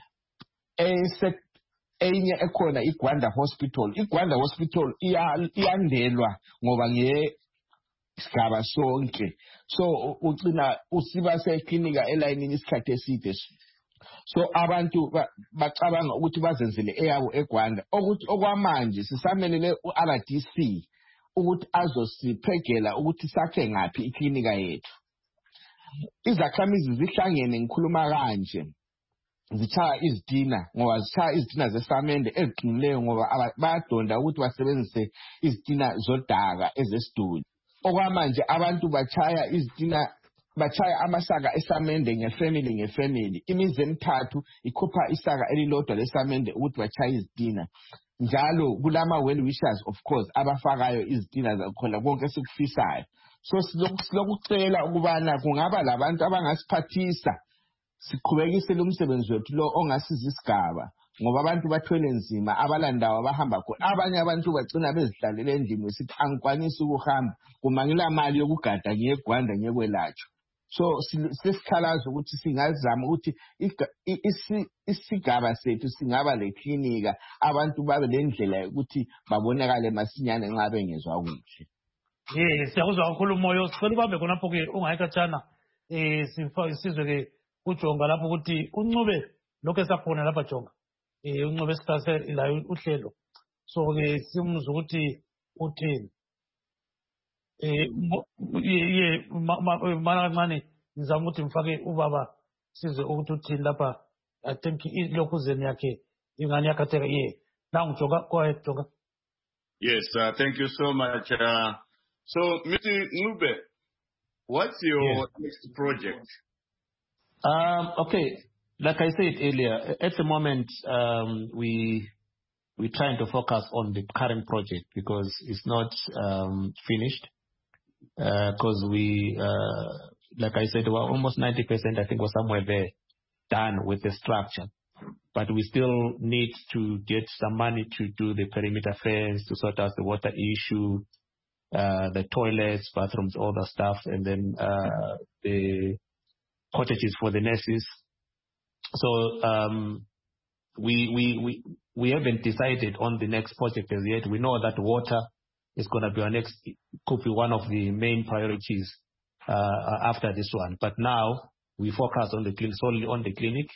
Speaker 7: Ese enye ekhona iGwanda Hospital. iGwanda Hospital iyandelwa ngoba nge sigaba sonke. So ucina usiba seklinika elayinini isikhathi eside. So abantu bacabanga ukuthi bazenzele eyabo eGwanda. Ukuthi okwamanje sisamelele uR D C ukuthi azosiphegela ukuthi sakhe ngaphi iklinika yethu. Izakhamizi zihlangene ngikhuluma kanje. Zichaya izitina ngoba zichaya izitina zesamende eziqinileyo ngoba bayadonda ukuthi basebenzise izitina zodaka ezesiduli. Okwamanje abantu bachaya izitina bachaya amasaka esamende ngefamily ngefamily imizi emithathu ikhupha isaka elilodwa lesamende ukuthi bachaya izitina njalo kulama well wishers of course abafakayo izitina zakhona konke sikufisayo. So silokucela ukubana kungaba labantu abangasiphathisa siqhubekise lo msebenzi wethu lo ongasiza isigaba ngoba abantu bathwele nzima abalandawo abahamba khona abanye abantu bagcina bezihlalele endlini sithi angikwanisi ukuhamba kumangila mali yokugada ngiyeGwanda ngiyekwelatshwa. So sesikhalaza ukuthi singazama ukuthi isigaba sethu singaba leklinika abantu babe lendlela ukuthi babonakale masinyane nxa bengezwa kuhle.
Speaker 2: Eh siyakuzwa kakhulu moyo sicela ubambe khonapho ke ungayikhatshana eh sizwe ke uJonga lapho ukuthi uncube lokho esakhona lapha Jonga eh uncube esithathe la uhlelo so ke simuzwa ukuthi uthini eh ye mana kancane ngizama ukuthi mfake ubaba sizwe ukuthi uthini lapha. I think lokhu zeni yakhe ingane yakhatheka ye now Jonga go ahead Jonga.
Speaker 1: Yes, uh, thank you so much. Uh, so Mister Ncube, what's your yes. next project?
Speaker 3: Um, okay, like I said earlier, at the moment um, we we're trying to focus on the current project because it's not um, finished. Because uh, we, uh, like I said, well, almost ninety percent I think was somewhere there done with the structure, but we still need to get some money to do the perimeter fence, to sort out the water issue, uh, the toilets, bathrooms, all that stuff, and then uh, the cottages for the nurses. So um, we, we, we, we haven't decided on the next project as yet. We know that water is going to be our next, could be one of the main priorities uh, after this one. But now we focus on the clinic, solely on the clinic.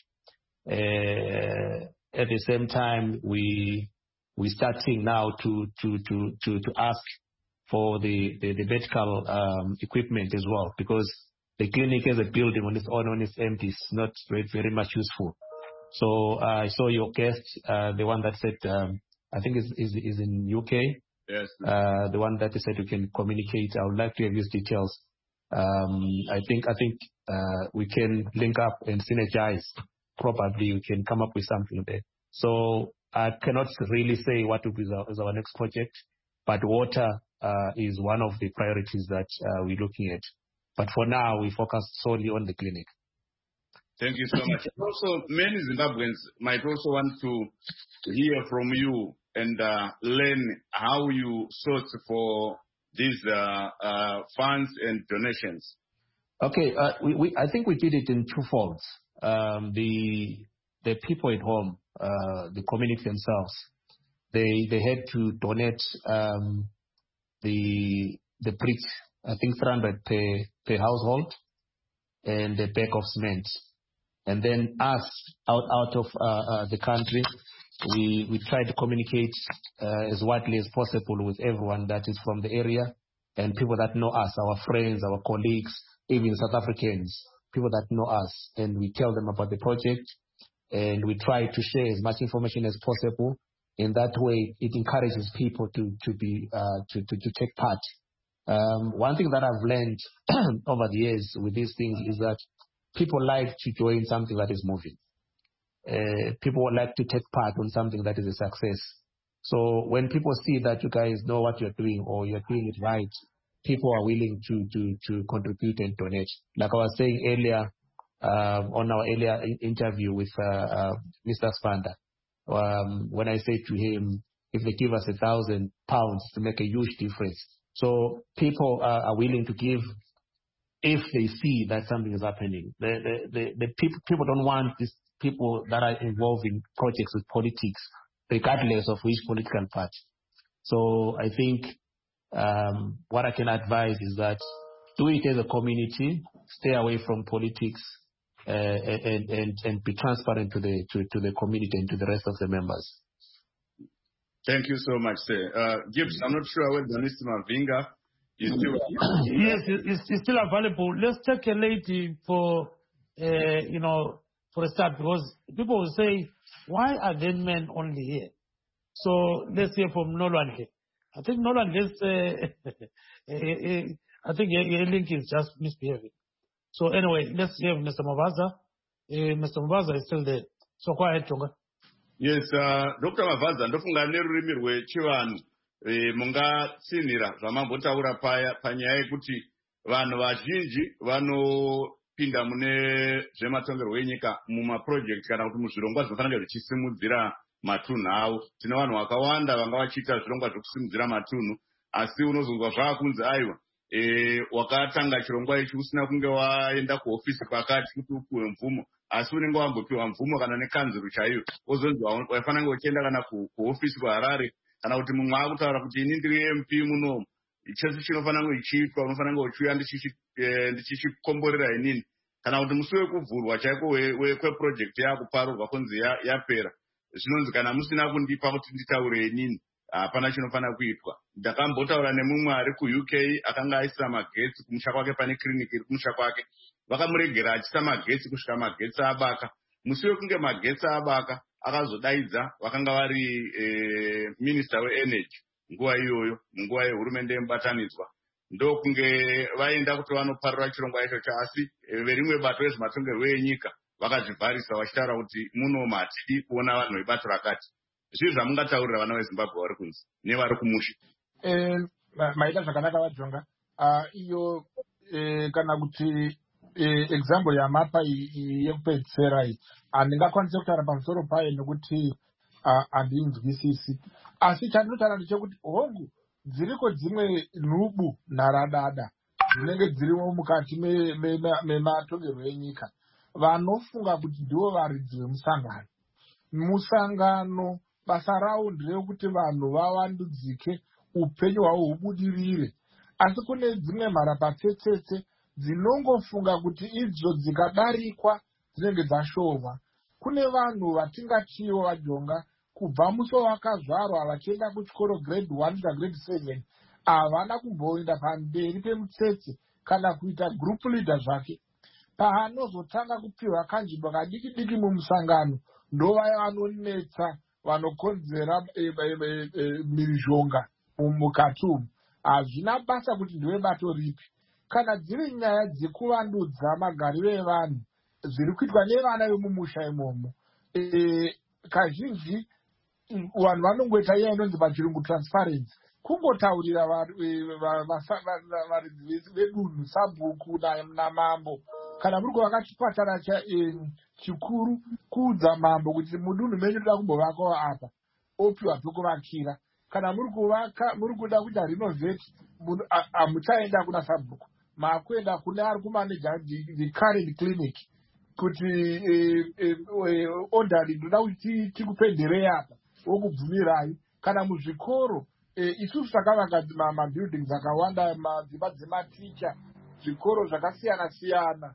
Speaker 3: Uh, at the same time, we we starting now to to to to, to ask for the the, the medical um, equipment as well, because the clinic as a building on its own, on its empty, is not very, very much useful. So uh, I saw your guest, uh, the one that said, um, I think is is is in U K.
Speaker 1: Yes.
Speaker 3: Uh, the one that said we can communicate. I would like to have his details. Um, I think I think uh, we can link up and synergize. Probably we can come up with something there. So I cannot really say what will be our, is our next project, but water uh, is one of the priorities that uh, we're looking at. But for now, we focus solely on the clinic.
Speaker 1: Thank you so much. Also, many Zimbabweans might also want to hear from you and uh, learn how you source for these uh, uh, funds and donations.
Speaker 3: Okay, uh, we, we, I think we did it in two folds. Um, the the people at home, uh, the community themselves, they they had to donate um, the the bricks, I think three hundred per per household, and a bag of cement. And then us out out of uh, uh, the country, we we try to communicate uh, as widely as possible with everyone that is from the area and people that know us, our friends, our colleagues, even South Africans, people that know us, and we tell them about the project, and we try to share as much information as possible. In that way, it encourages people to to be uh, to, to to take part. Um, one thing that I've learned over the years with these things is that people like to join something that is moving. Uh, people like to take part on something that is a success. So when people see that you guys know what you're doing or you're doing it right, people are willing to to to contribute and donate. Like I was saying earlier um, on our earlier interview with uh, uh, Mister Spanda, um, when I said to him, if they give us a thousand pounds to make a huge difference. So people are, are willing to give if they see that something is happening. The, the, the, the people, people don't want these people that are involved in projects with politics, regardless of which political party. So I think um, what I can advise is that do it as a community, stay away from politics, uh, and, and, and be transparent to the, to, to the community and to the rest of the members.
Speaker 1: Thank you so much, sir. Uh, Gibbs, I'm not sure whether Mister Mavinga is still...
Speaker 2: Yes, it's, it's still available. Let's take a lady for, uh, you know, for a start, because people will say, why are there men only here? So let's hear from Nolan here. I think Nolan, this, uh, I think your, your link is just misbehaving. So anyway, let's hear Mister Mavaza. Uh, Mister Mavaza is still there. So go ahead, Tonga.
Speaker 1: Yes, uh, Doctor Mavaza, ndofunga nerurimi rwechivanhu e, mungatsinhira zvamambotaura paya panyaya yekuti vanhu vazhinji vanopinda mune zvematongerwo enyika mumaproject kana kuti muzvirongwa zvinofanira zvichisimudzira matunhu avo. Tine vanhu vakawanda vanga vachiita zvirongwa zvekusimudzira matunhu, asi unozonzwa zvaakunzi aiwa e, wakatanga chirongwa ichi usina kunge waenda kuhofisi pakati kuti upiwe mvumo, asi unenge wambopiwa mvumo kana nekanzuru chaiyo, wozonzi waifanira kunge uchienda kana kuhofisi kuHarare, kana kuti mumwe akutaura kuti ini ndiri M P munomu, chese chinofanira kunge chiitwa, unofanira kunge uchiuya ndichichikomborera inini, kana kuti musi wekuvhurwa chaiko kweprojekti yakuparurwa kunzi yapera, zvinonzi kana musina kundipa kuti nditaure inini hapana chinofanira kuitwa. Ndakambotaura nemumwe ari kuU K akanga aisa magetsi kumusha kwake pane kiriniki iri kumusha kwake, vakamuregera achiisa magetsi kusvika magetsi abaka. Musi wekunge magetsi abaka akazodaidza vakanga vari e, minister weenergy nguva iyoyo, munguva yehurumende yemubatanidzwa, ndokunge vaenda kuti vanoparura chirongwa ichocho, asi e, verimwe bato rezvematongerwo enyika vakazvivharisa vachitaura kuti muno matidi kuona vanhu vebato rakati. Zvii zvamungataurira vana veZimbabwe vari kunzi nevari kumusha?
Speaker 4: Eh, maita zvakanaka vajonga. Uh, iyo eh, kana kuti eh, example yamapa yekupedzisira iyi handingakwanise kutaura pamusoro payo nekuti handinzwisisi, asi chandinotaura ndechekuti hongu dziriko dzimwe nhubu naradada dzinenge dzirimo mukati mematongerwo enyika vanofunga kuti ndivo varidzi vemusangano. Musangano basa ravo nderekuti vanhu vavandudzike, upenyu hwavo hubudirire, asi kune dzimwe mharapatsetsetse dzinongofunga kuti idzo dzikadarikwa dzinenge dzashoma. Kune vanhu vatingatiwo vajonga kubva musi wakazvarwa vachienda kuchikoro grade one na grade seven havana kumboenda pamberi pemutsetse kana kuita group leader zvake. Paanozotanga kupiwa kanzvimbo kadiki diki mumusangano ndovaya vanonetsa vanokonzera mhirizhonga mukati umu. Hazvina basa kuti ndiwe bato ripi. Kana dziri nyaya dzekuvandudza magariro evanhu zviri kuitwa nevana vemumusha imomo, e, kazhinji vanhu vanongoita iya inonzi pachirungu transparency, kungotaurira varidzi vedunhu sabhuku namambo, kana muri kuvaka chipatara chikuru kuudza mambo kuti mudunhu menyu toda kumbovakawo apa, opiwa pekuvakira. Kana muri kuvaka muri kuda kuita renovate, hamuchaenda kuna sabhuku, makuenda kune ari kumaneja the current clinic kuti odari ndoda kuti tikupenderei apa, wokubvumirai. Kana muzvikoro isusu takavaka mabuildings akawanda, madzimba dzematicha, zvikoro zvakasiyana siyana,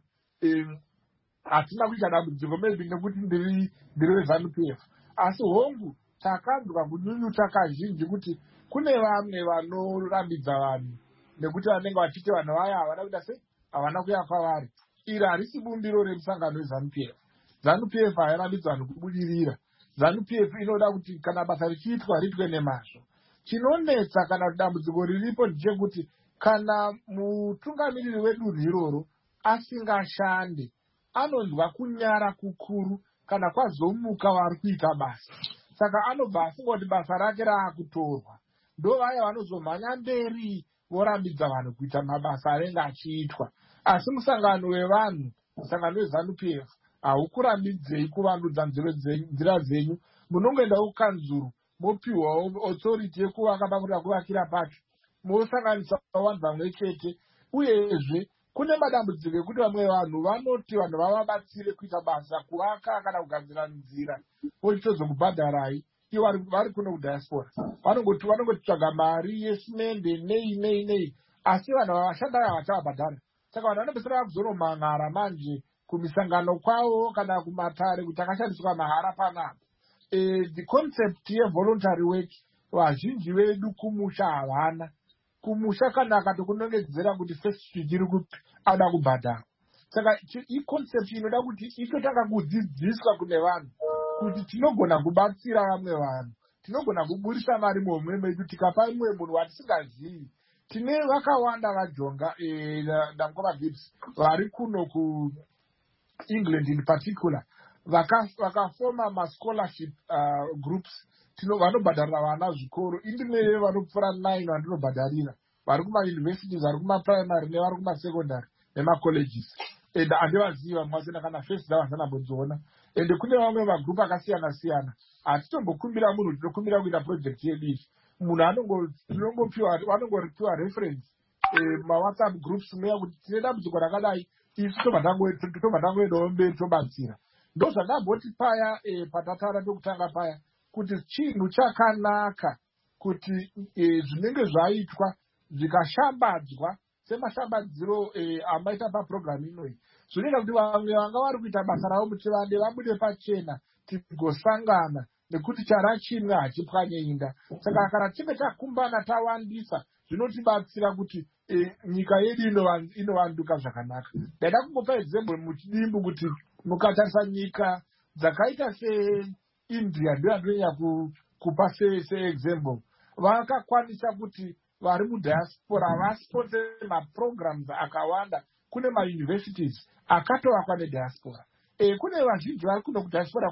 Speaker 4: hatina kuita dambudziko maybe nekuti ndiri weZANU-P F, asi hongu takanzwa kunyunyuta kazhinji kuti kune vamwe vanorambidza vanhu nekuti vanenge vachiti vanhu vaya havana kuita sei, havana kuya kwavari. Iri harisi bumbiro remusangano weZANU-P F. ZANU-P F hairambidzwa vanhu kubudirira. ZANU-P F inoda kuti kana basa richiitwa riitwe nemazvo. Chinonetsa kana dambudziko riripo ndechekuti kana mutungamiriri wedunhu iroro asingashande, anonzwa kunyara kukuru kana kwazomuka vari kuita basa. Saka anobva afunga kuti basa rake raakutorwa. Ndo vaya vanozomhanya mberi vorambidza vanhu kuita mabasa anenge achiitwa. Asi musangano wevanhu, musangano weZANU-P F haukurambidzei kuvandudza nzira dzenyu. Munongoenda kukanzuru mopiwa authority yekuvaka pakuda kuvakira pacho, mosanganisa vanhu vamwe chete. Uyezve kune madambudziko ekuti vamwe vanhu vanoti vanhu vavabatsire kuita basa, kuvaka kana kugadzira nzira, vochitozokubhadharai ivo vari kuno kudiaspora. Vanongoti vanongotitsvaga mari yesimende nei nei nei, asi vanhu vavashandayo havachavabhadhara. Saka vanhu vanopedzisira vakuzonomhan'ara manje kumisangano kwavo kana kumatare kuti akashandiswa mahara panapa. E, the concept yevoluntary work vazhinji vedu kumusha havana. Kumusha kana akatokunongedzera kuti first chiri kupi ada kubhadhara. Saka iconcept inoda kuti itotanga kudzidziswa kune vanhu kuti tinogona kubatsira vamwe vanhu, tinogona kuburisa mari muhomwe medu tikapa mumwe munhu watisingazivi, tine vakawanda vajonga Dankova Gibbs vari kuno ku England in particular vakafoma ma-scholarship uh, groups tino vanobhadharira vana zvikoro indimeye vanopfuura nine vandinobhadharira vari kuma-universities vari kuma-primary nevari kuma-secondary nema-colleges and handivaziva mwasina kana first dzavanzanambodzoona and kune vamwe magrupu akasiyana-siyana hatitombokumbira munhu tinokumbira kuita project yedu iyi munhu vanongoripiwa reference mawhatsapp groups meya kuti tine dambudziko rakadai isu tobva tangoendawo mberi tobatsira ndo zvandamboti paya patataura ndokutanga paya kuti chinhu chakanaka kuti zvinenge zvaitwa zvikashambadzwa semashambadziro amaita paprogramu inoyi zvinoita kuti vamwe vanga vari kuita basa ravo muchivande vabude pachena tigosangana nekuti chara chimwe hachipwanye inda saka kana tichinge takumbana tawandisa zvinotibatsira kuti nyika yedu inovanduka zvakanaka. Ndaida kungopa example muchidimbu kuti mukatarisa nyika dzakaita seIndia ndo yandonyanya kupa seexample vakakwanisa kuti vari mudiaspora vasponse maprograms akawanda kune mauniversities akatovakwa nediaspora. E, kune vazhinji vari kuno kudiaspora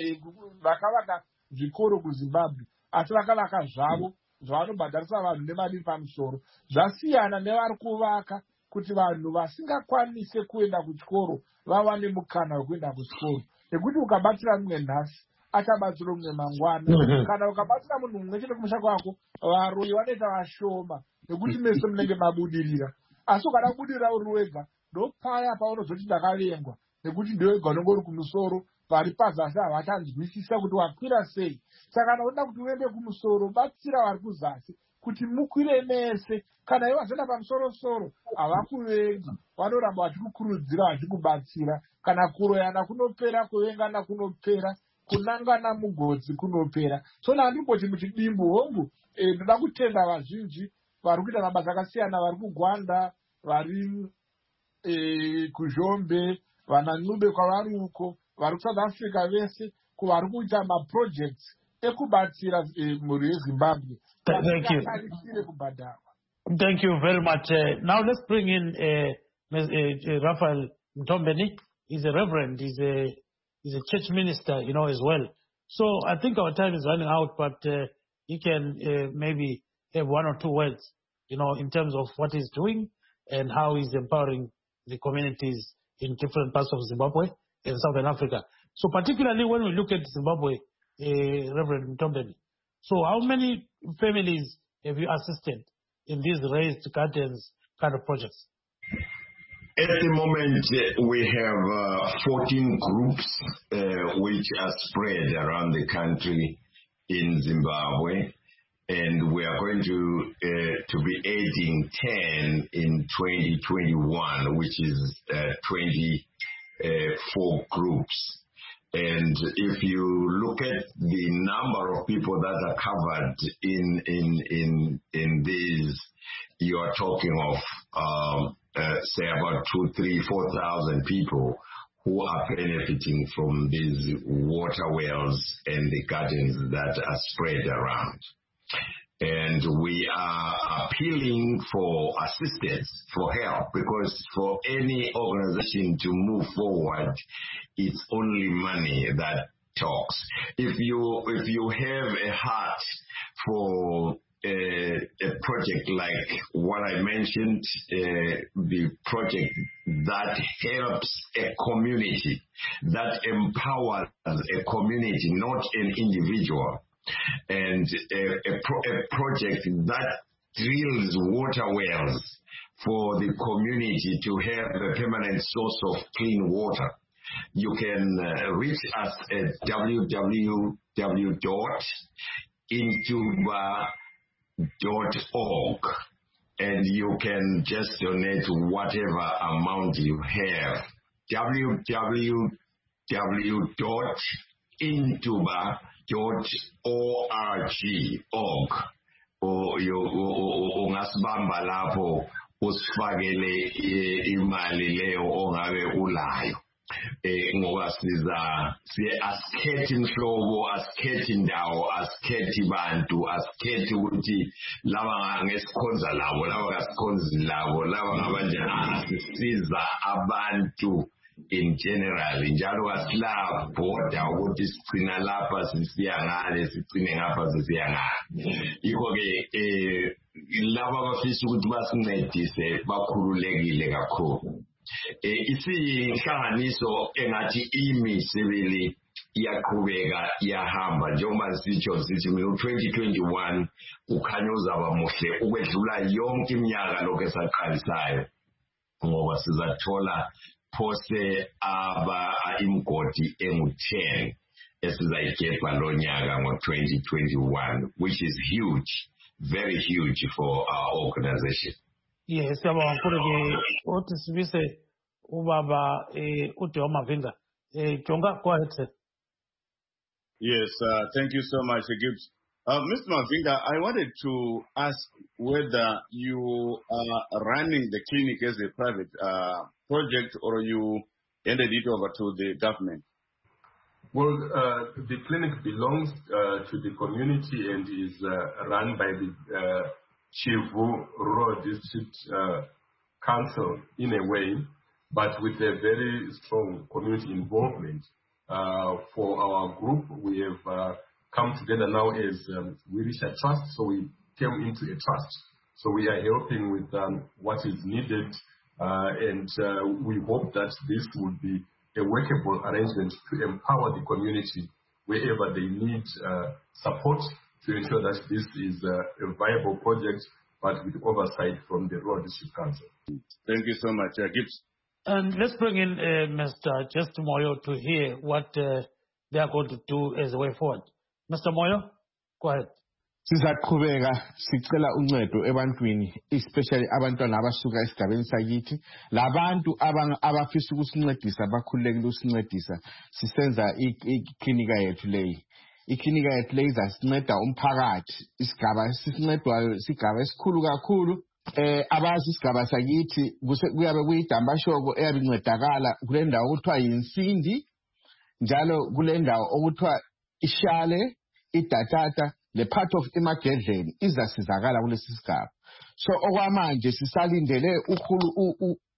Speaker 4: vakavaka zvikoro kuZimbabwe asi vakavaka zvavo zvavanobhadharisa vanhu nemari pamusoro zvasiyana nevari kuvaka kuti vanhu vasingakwanise kuenda kuchikoro vawane mukana wekuenda kuchikoro nekuti ukabatsira mumwe nhasi achabatsira mumwe mangwana kana ukabatsira munhu mumwe chete kumusha kwako varoyi vanoita vashoma nekuti mese munenge mabudirira asi ukada kubudirira uri wega ndopaya paunozoti ndakarengwa nekuti ndewega unenge uri kumusoro vari pazasi havachanzwisisa kuti wakwira sei. Saka kana unoda kuti uende kumusoro batsira vari kuzasi kuti mukwire mese kana ivo vazoenda pamusoro-soro havakuvengi vanoramba vachikukurudzira vachikubatsira kana kuroyana kunopera kuvengana kunopera kunangana mugodzi kunopera. So nandimboti muchidimbu hongu ndoda kutenda vazhinji vari kuita mabasa akasiyana vari kugwanda vari kuzhombe vana nube kwavari uko vari kuSouth Africa vese kuvari kuita maprojects ekubatsira mhuri yeZimbabwe.
Speaker 2: Thank you. Thank you very much. Uh, now let's bring in uh, uh, Raphael Mtombeni. He's a reverend. He's a he's a church minister, you know, as well. So I think our time is running out, but uh, he can uh, maybe have one or two words, you know, in terms of what he's doing and how he's empowering the communities in different parts of Zimbabwe and Southern Africa. So particularly when we look at Zimbabwe, uh, Reverend Mtombeni, so how many families have you assisted in these raised gardens kind of projects?
Speaker 5: At the moment, uh, we have uh, fourteen groups uh, which are spread around the country in Zimbabwe, and we are going to uh, to be adding ten in twenty twenty-one, which is uh, twenty-four groups. And if you look at the number of people that are covered in in in in these, you are talking of um, uh, say about two, three, four thousand people who are benefiting from these water wells and the gardens that are spread around. And we are appealing for assistance, for help, because for any organization to move forward, it's only money that talks. If you if you have a heart for a, a project like what I mentioned, uh, the project that helps a community, that empowers a community, not an individual, and a, a, pro, a project that drills water wells for the community to have a permanent source of clean water, you can uh, reach us at w w w dot intuba dot org, and you can just donate whatever amount you have. w w w dot intuba dot org org ungasibamba lapho usifakele imali leyo ongabe ulayo. eh ngoba siza siye asikhethi inhlobo asikhethi indawo asikhethi bantu asikhethi ukuthi laba ngesikhonza labo laba ngasikhonzi labo laba ngabanjani sisiza abantu in general njalo kasilabhoda ukuthi sigcina lapha sisiya ngale sigcine ngapha sisiya ngale yiko ke eh laba bafisa ukuthi basincedise bakhululekile kakhulu eh isihlanganiso engathi imisebele iyaqhubeka iyahamba njengoba sitsho sithi mina twenty twenty-one ukhanya uzaba muhle ukwedlula yonke iminyaka lokho esaqalisayo ngoba sizathola phose aba imgodi engu ten esizayigebha lo nyaka ngo twenty twenty-one, which is huge, very huge for our organization.
Speaker 2: Yes, siyabonga kakhulu ke uthi sibise ubaba eh uDewa Mavinga. Eh Jonga, go ahead sir.
Speaker 1: Yes, uh, thank you so much, Gibbs. Uh, Mister Mavinga, I wanted to ask whether you are running the clinic as a private uh, project or you handed it over to the government.
Speaker 6: Well, uh, the clinic belongs uh, to the community and is uh, run by the uh, Chivu Rural District uh, Council in a way, but with a very strong community involvement. Uh, for our group, we have uh, come together now as um, we reach a trust, so we came into a trust. So we are helping with um, what is needed, uh, and uh, we hope that this would be a workable arrangement to empower the community wherever they need uh, support to ensure that this is uh, a viable project, but with oversight from the Rural District Council.
Speaker 1: Thank you so much, uh, Gibbs.
Speaker 2: And let's bring in uh, Mister Justin Moyo to hear what uh, they are going to do as a way forward. Mister Moyo, go ahead.
Speaker 7: Sizaqhubeka sicela uncedo ebantwini, especially abantwana abasuka esigabeni sakithi, labantu abafisa ukusincedisa bakhululekile ukusincedisa. Sisenza iklinika yethu leyi. Iklinika yethu leyi izasinceda umphakathi. Isigaba sisincedwayo isigaba esikhulu kakhulu. Eh abazi isigaba sakithi kuyabe kuyidambashoko eyabincedakala kule ndawo okuthiwa yinsindi, njalo kule ndawo okuthiwa ishale, idatata, le part of imagedleni izasizakala kulesi sigaba. So okwamanje sisalindele ukhulu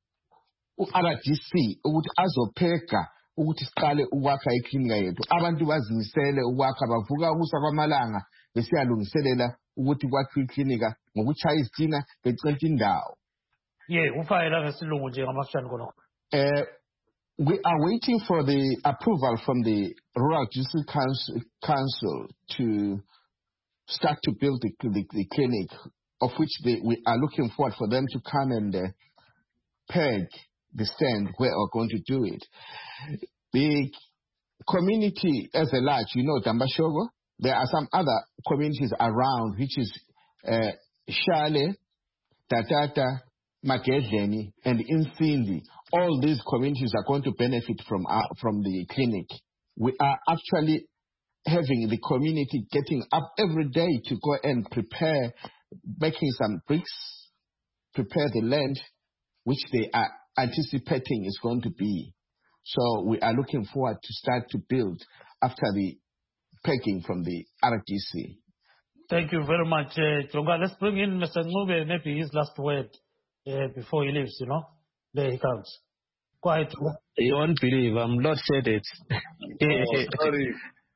Speaker 7: u-R D C ukuthi azopheka ukuthi siqale ukwakha iklinika yethu. Abantu bazimisele ukwakha, bavuka ukusa kwamalanga besiyalungiselela ukuthi kwakhiwe iklinika ngokuchaya izitina becela indawo.
Speaker 2: Yeah, ufayela ngesilungu nje ngamafshane khona.
Speaker 7: Eh we are waiting for the approval from the Rural District Council, Council to start to build the, the, the clinic, of which they, we are looking forward for them to come and uh, peg the stand where we're going to do it. The community as a large, you know, Dambashogo, there are some other communities around, which is uh, Shale, Tatata, Magedleni, and Insindi. All these communities are going to benefit from our, from the clinic. We are actually having the community getting up every day to go and prepare, making some bricks, prepare the land, which they are anticipating is going to be. So we are looking forward to start to build after the pegging from the R D C.
Speaker 2: Thank you very much, uh, Jonga. Let's bring in Mister Ngube, maybe his last word uh, before he leaves, you know. There he comes. Go ahead.
Speaker 3: You won't believe, I'm not said it.
Speaker 1: Oh, sorry.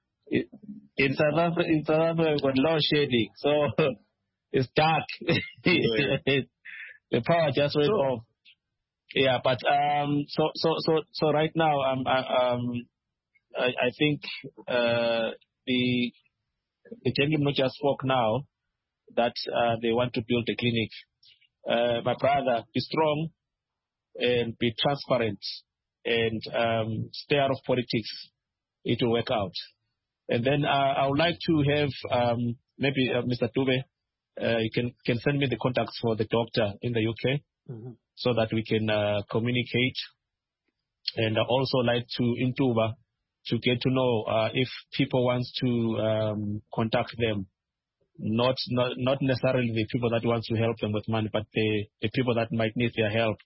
Speaker 3: In South Africa, in South Africa, we've got load shedding, so it's dark.
Speaker 1: Yeah.
Speaker 3: The power just went
Speaker 2: So-
Speaker 3: off. Yeah, but um, so so so so right now, um, I, um, I, I think uh, the the gentleman who just spoke now that uh, they want to build a clinic. Uh, my brother, be strong and be transparent and um, stay out of politics. It will work out. And then uh, I would like to have um, maybe uh, Mister Dube, uh, you can, can send me the contacts for the doctor in the U K
Speaker 2: Mm-hmm.
Speaker 3: so that we can uh, communicate. And I also like to, in Tuba, to get to know uh, if people want to um, contact them. Not, not not necessarily the people that want to help them with money, but the, the people that might need their help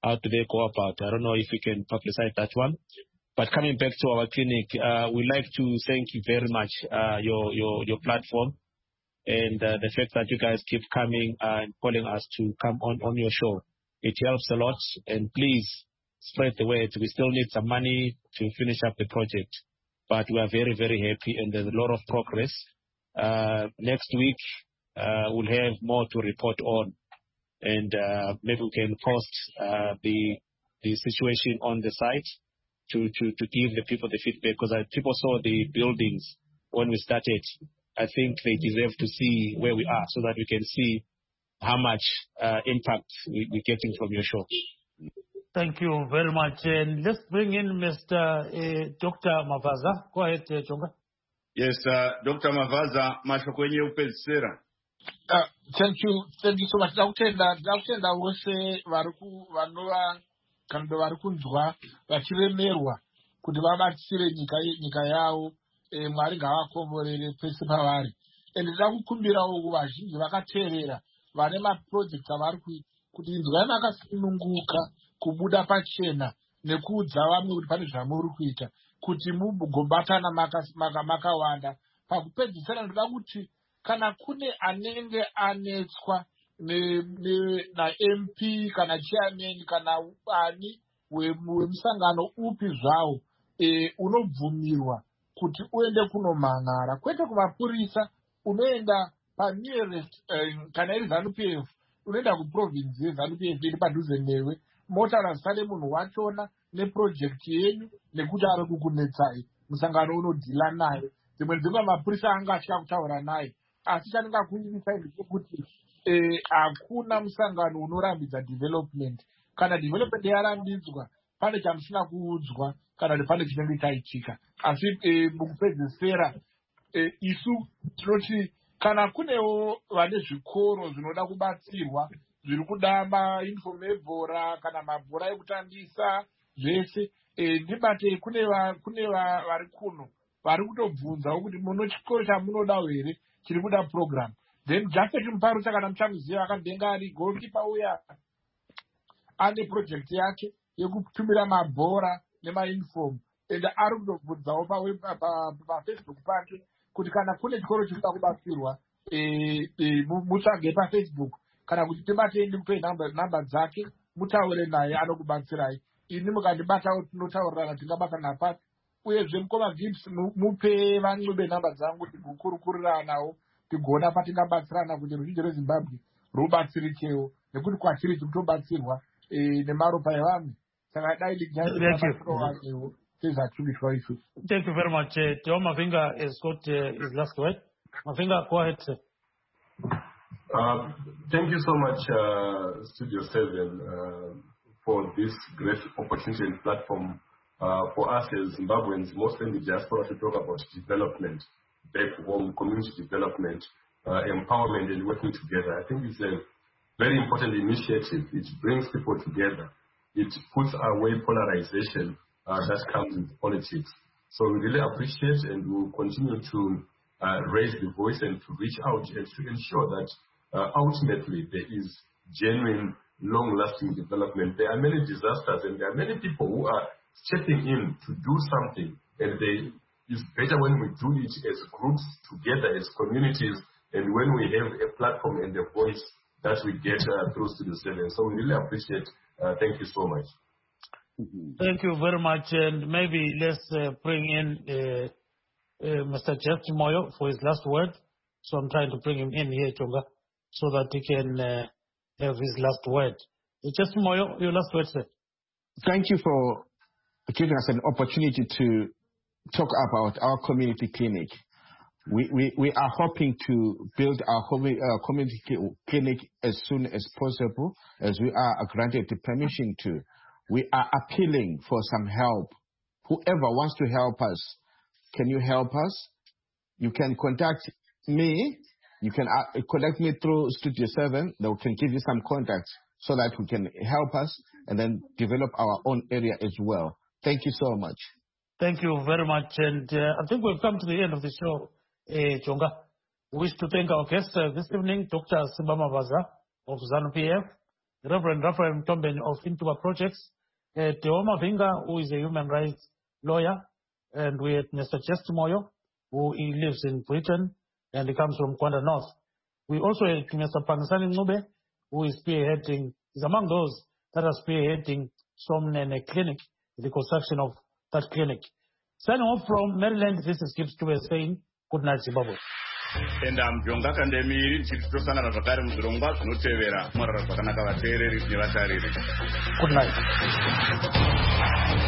Speaker 3: how do they go about? I don't know if we can publicize that one. But coming back to our clinic, uh, we'd like to thank you very much, uh, your, your, your platform, and uh, the fact that you guys keep coming and calling us to come on, on your show. It helps a lot, and please spread the word. We still need some money to finish up the project, but we are very, very happy, and there's a lot of progress. Uh, next week, uh, we'll have more to report on, and uh, maybe we can post uh, the the situation on the site to, to, to give the people the feedback, because uh, people saw the buildings when we started. I think they deserve to see where we are so that we can see how much uh, impact we, we're getting from your show.
Speaker 2: Thank you very much. And let's bring in Mister Uh, Doctor Mavaza. Go ahead, uh, Chonga.
Speaker 1: Yes, uh, Doctor Mavaza, mashokwenye upezisera.
Speaker 4: Uh, thank you, thank you so much. Ndautenda, ndautenda wose variku vanova kana varikunzwa vachiremerwa kuti vabatsire nyika nyika yavo, e, Mwari ngavakomborere pese pavari. Ende ndida kukumbirawo kuvazhinji vakateerera vane maprojects avari kuita kuti inzwai makasununguka kubuda pachena nekuudza vamwe kuti pane zvamuri kuita kuti mugobatana makawanda maka, maka pakupedzisira. Ndoda kuti kana kune anenge anetswa na-M P kana chairman kana ani wemusangano upi zvawo, e, unobvumirwa kuti uende kunomang'ara, kwete kumapurisa. Unoenda pa-nearest eh, kana iri ZANU P F, unoenda kuprovince yeZANU P F iri padhuze newe, motarazisane munhu wachona neprojekti yenyu nekuti ari kukunetsai, musangano unodhila naye. Dzimwe dzenguva mapurisa angatya kutaura naye, asi chandingakuivisai ndechekuti hakuna musangano unorambidza development. Kana development yarambidzwa, pane chamusina kuudzwa kana kuti pane chinenge chaitika. Asi mukupedzisira isu tinoti kana kunewo vane zvikoro zvinoda kubatsirwa, zviri kuda mauniform ebhora kana mabhora ekutambisa zvese, ndibatei kune vari kuno vari kutobvunzawo kuti muno chikoro chamunodawo here chiri kuda program. Then Jafet Mparusa kana muchamuziva akadenga ari goalkeeper uya ane project yake yekutumira mabhora nemauniform, ende ari kutobvunzawo pafacebook pake kuti kana kune chikoro chiri kuda kubatsirwa mutsvage pafacebook, kana kuti tibatei ndikupe nhamba dzake mutaure naye anokubatsirai. Ini mukandibatawo tinotaurirana tingabatana pasi. Uyezve mukoma Gibbs mupe vamwe benhamba dzangu tikukurukuriranawo tigona patingabatsirana kuti ruzhinji rweZimbabwe rubatsirikewo, nekuti kwatiri tikutobatsirwa nemaropa evamwe. Saka dai lijaaiwanewo sezvatumishwa isu.
Speaker 2: Thank you very much. Uh, Teo Mavinga has got uh, his last word. Mavinga, go ahead, sir.
Speaker 6: Uh, thank you so much, uh, Studio seven, uh, for this great opportunity and platform uh, for us as Zimbabweans, mostly in the diaspora, to talk about development, back home, community development, uh, empowerment, and working together. I think it's a very important initiative. It brings people together. It puts away polarization uh, that comes with politics. So we really appreciate, and we'll continue to uh, raise the voice and to reach out and to ensure that uh, ultimately there is genuine, long-lasting development. There are many disasters, and there are many people who are stepping in to do something, and they, it's better when we do it as groups together, as communities, and when we have a platform and a voice that we get uh, through Studio seven. So we really appreciate. Uh, thank you so much.
Speaker 2: Thank you very much. And maybe let's uh, bring in uh, uh, Mister Jeff Moyo for his last word. So I'm trying to bring him in here, Chonga, so that he can uh, have his last word. Uh, Jeff Moyo, your last word, sir.
Speaker 7: Thank you for giving us an opportunity to talk about our community clinic. We, we, we are hoping to build our home, uh, community clinic as soon as possible, as we are granted the permission to. We are appealing for some help. Whoever wants to help us, can you help us? You can contact me. You can uh, contact me through Studio seven. They can give you some contacts so that we can help us and then develop our own area as well. Thank you so much.
Speaker 2: Thank you very much. And uh, I think we've come to the end of the show, uh, Chonga. We wish to thank our guest uh, this evening, Doctor Simba Mavaza of ZANU P F, Reverend Raphael Mtombeni of Intuba Projects, uh, Teoma Vinga, who is a human rights lawyer, and we have Mister Chestimoyo, who he lives in Britain, and he comes from Kwanda North. We also have Mister Pangasani Nube, who is spearheading, is among those that are spearheading Somnene Clinic, the construction of that clinic. Signing off from Maryland, this is Gibbs Tube saying, good night, Zimbabwe.
Speaker 1: And I'm Jonga Kandemiri, Chief Sana Rakarim Zurumba, Nutevera, Mara Pakanaka, Good night.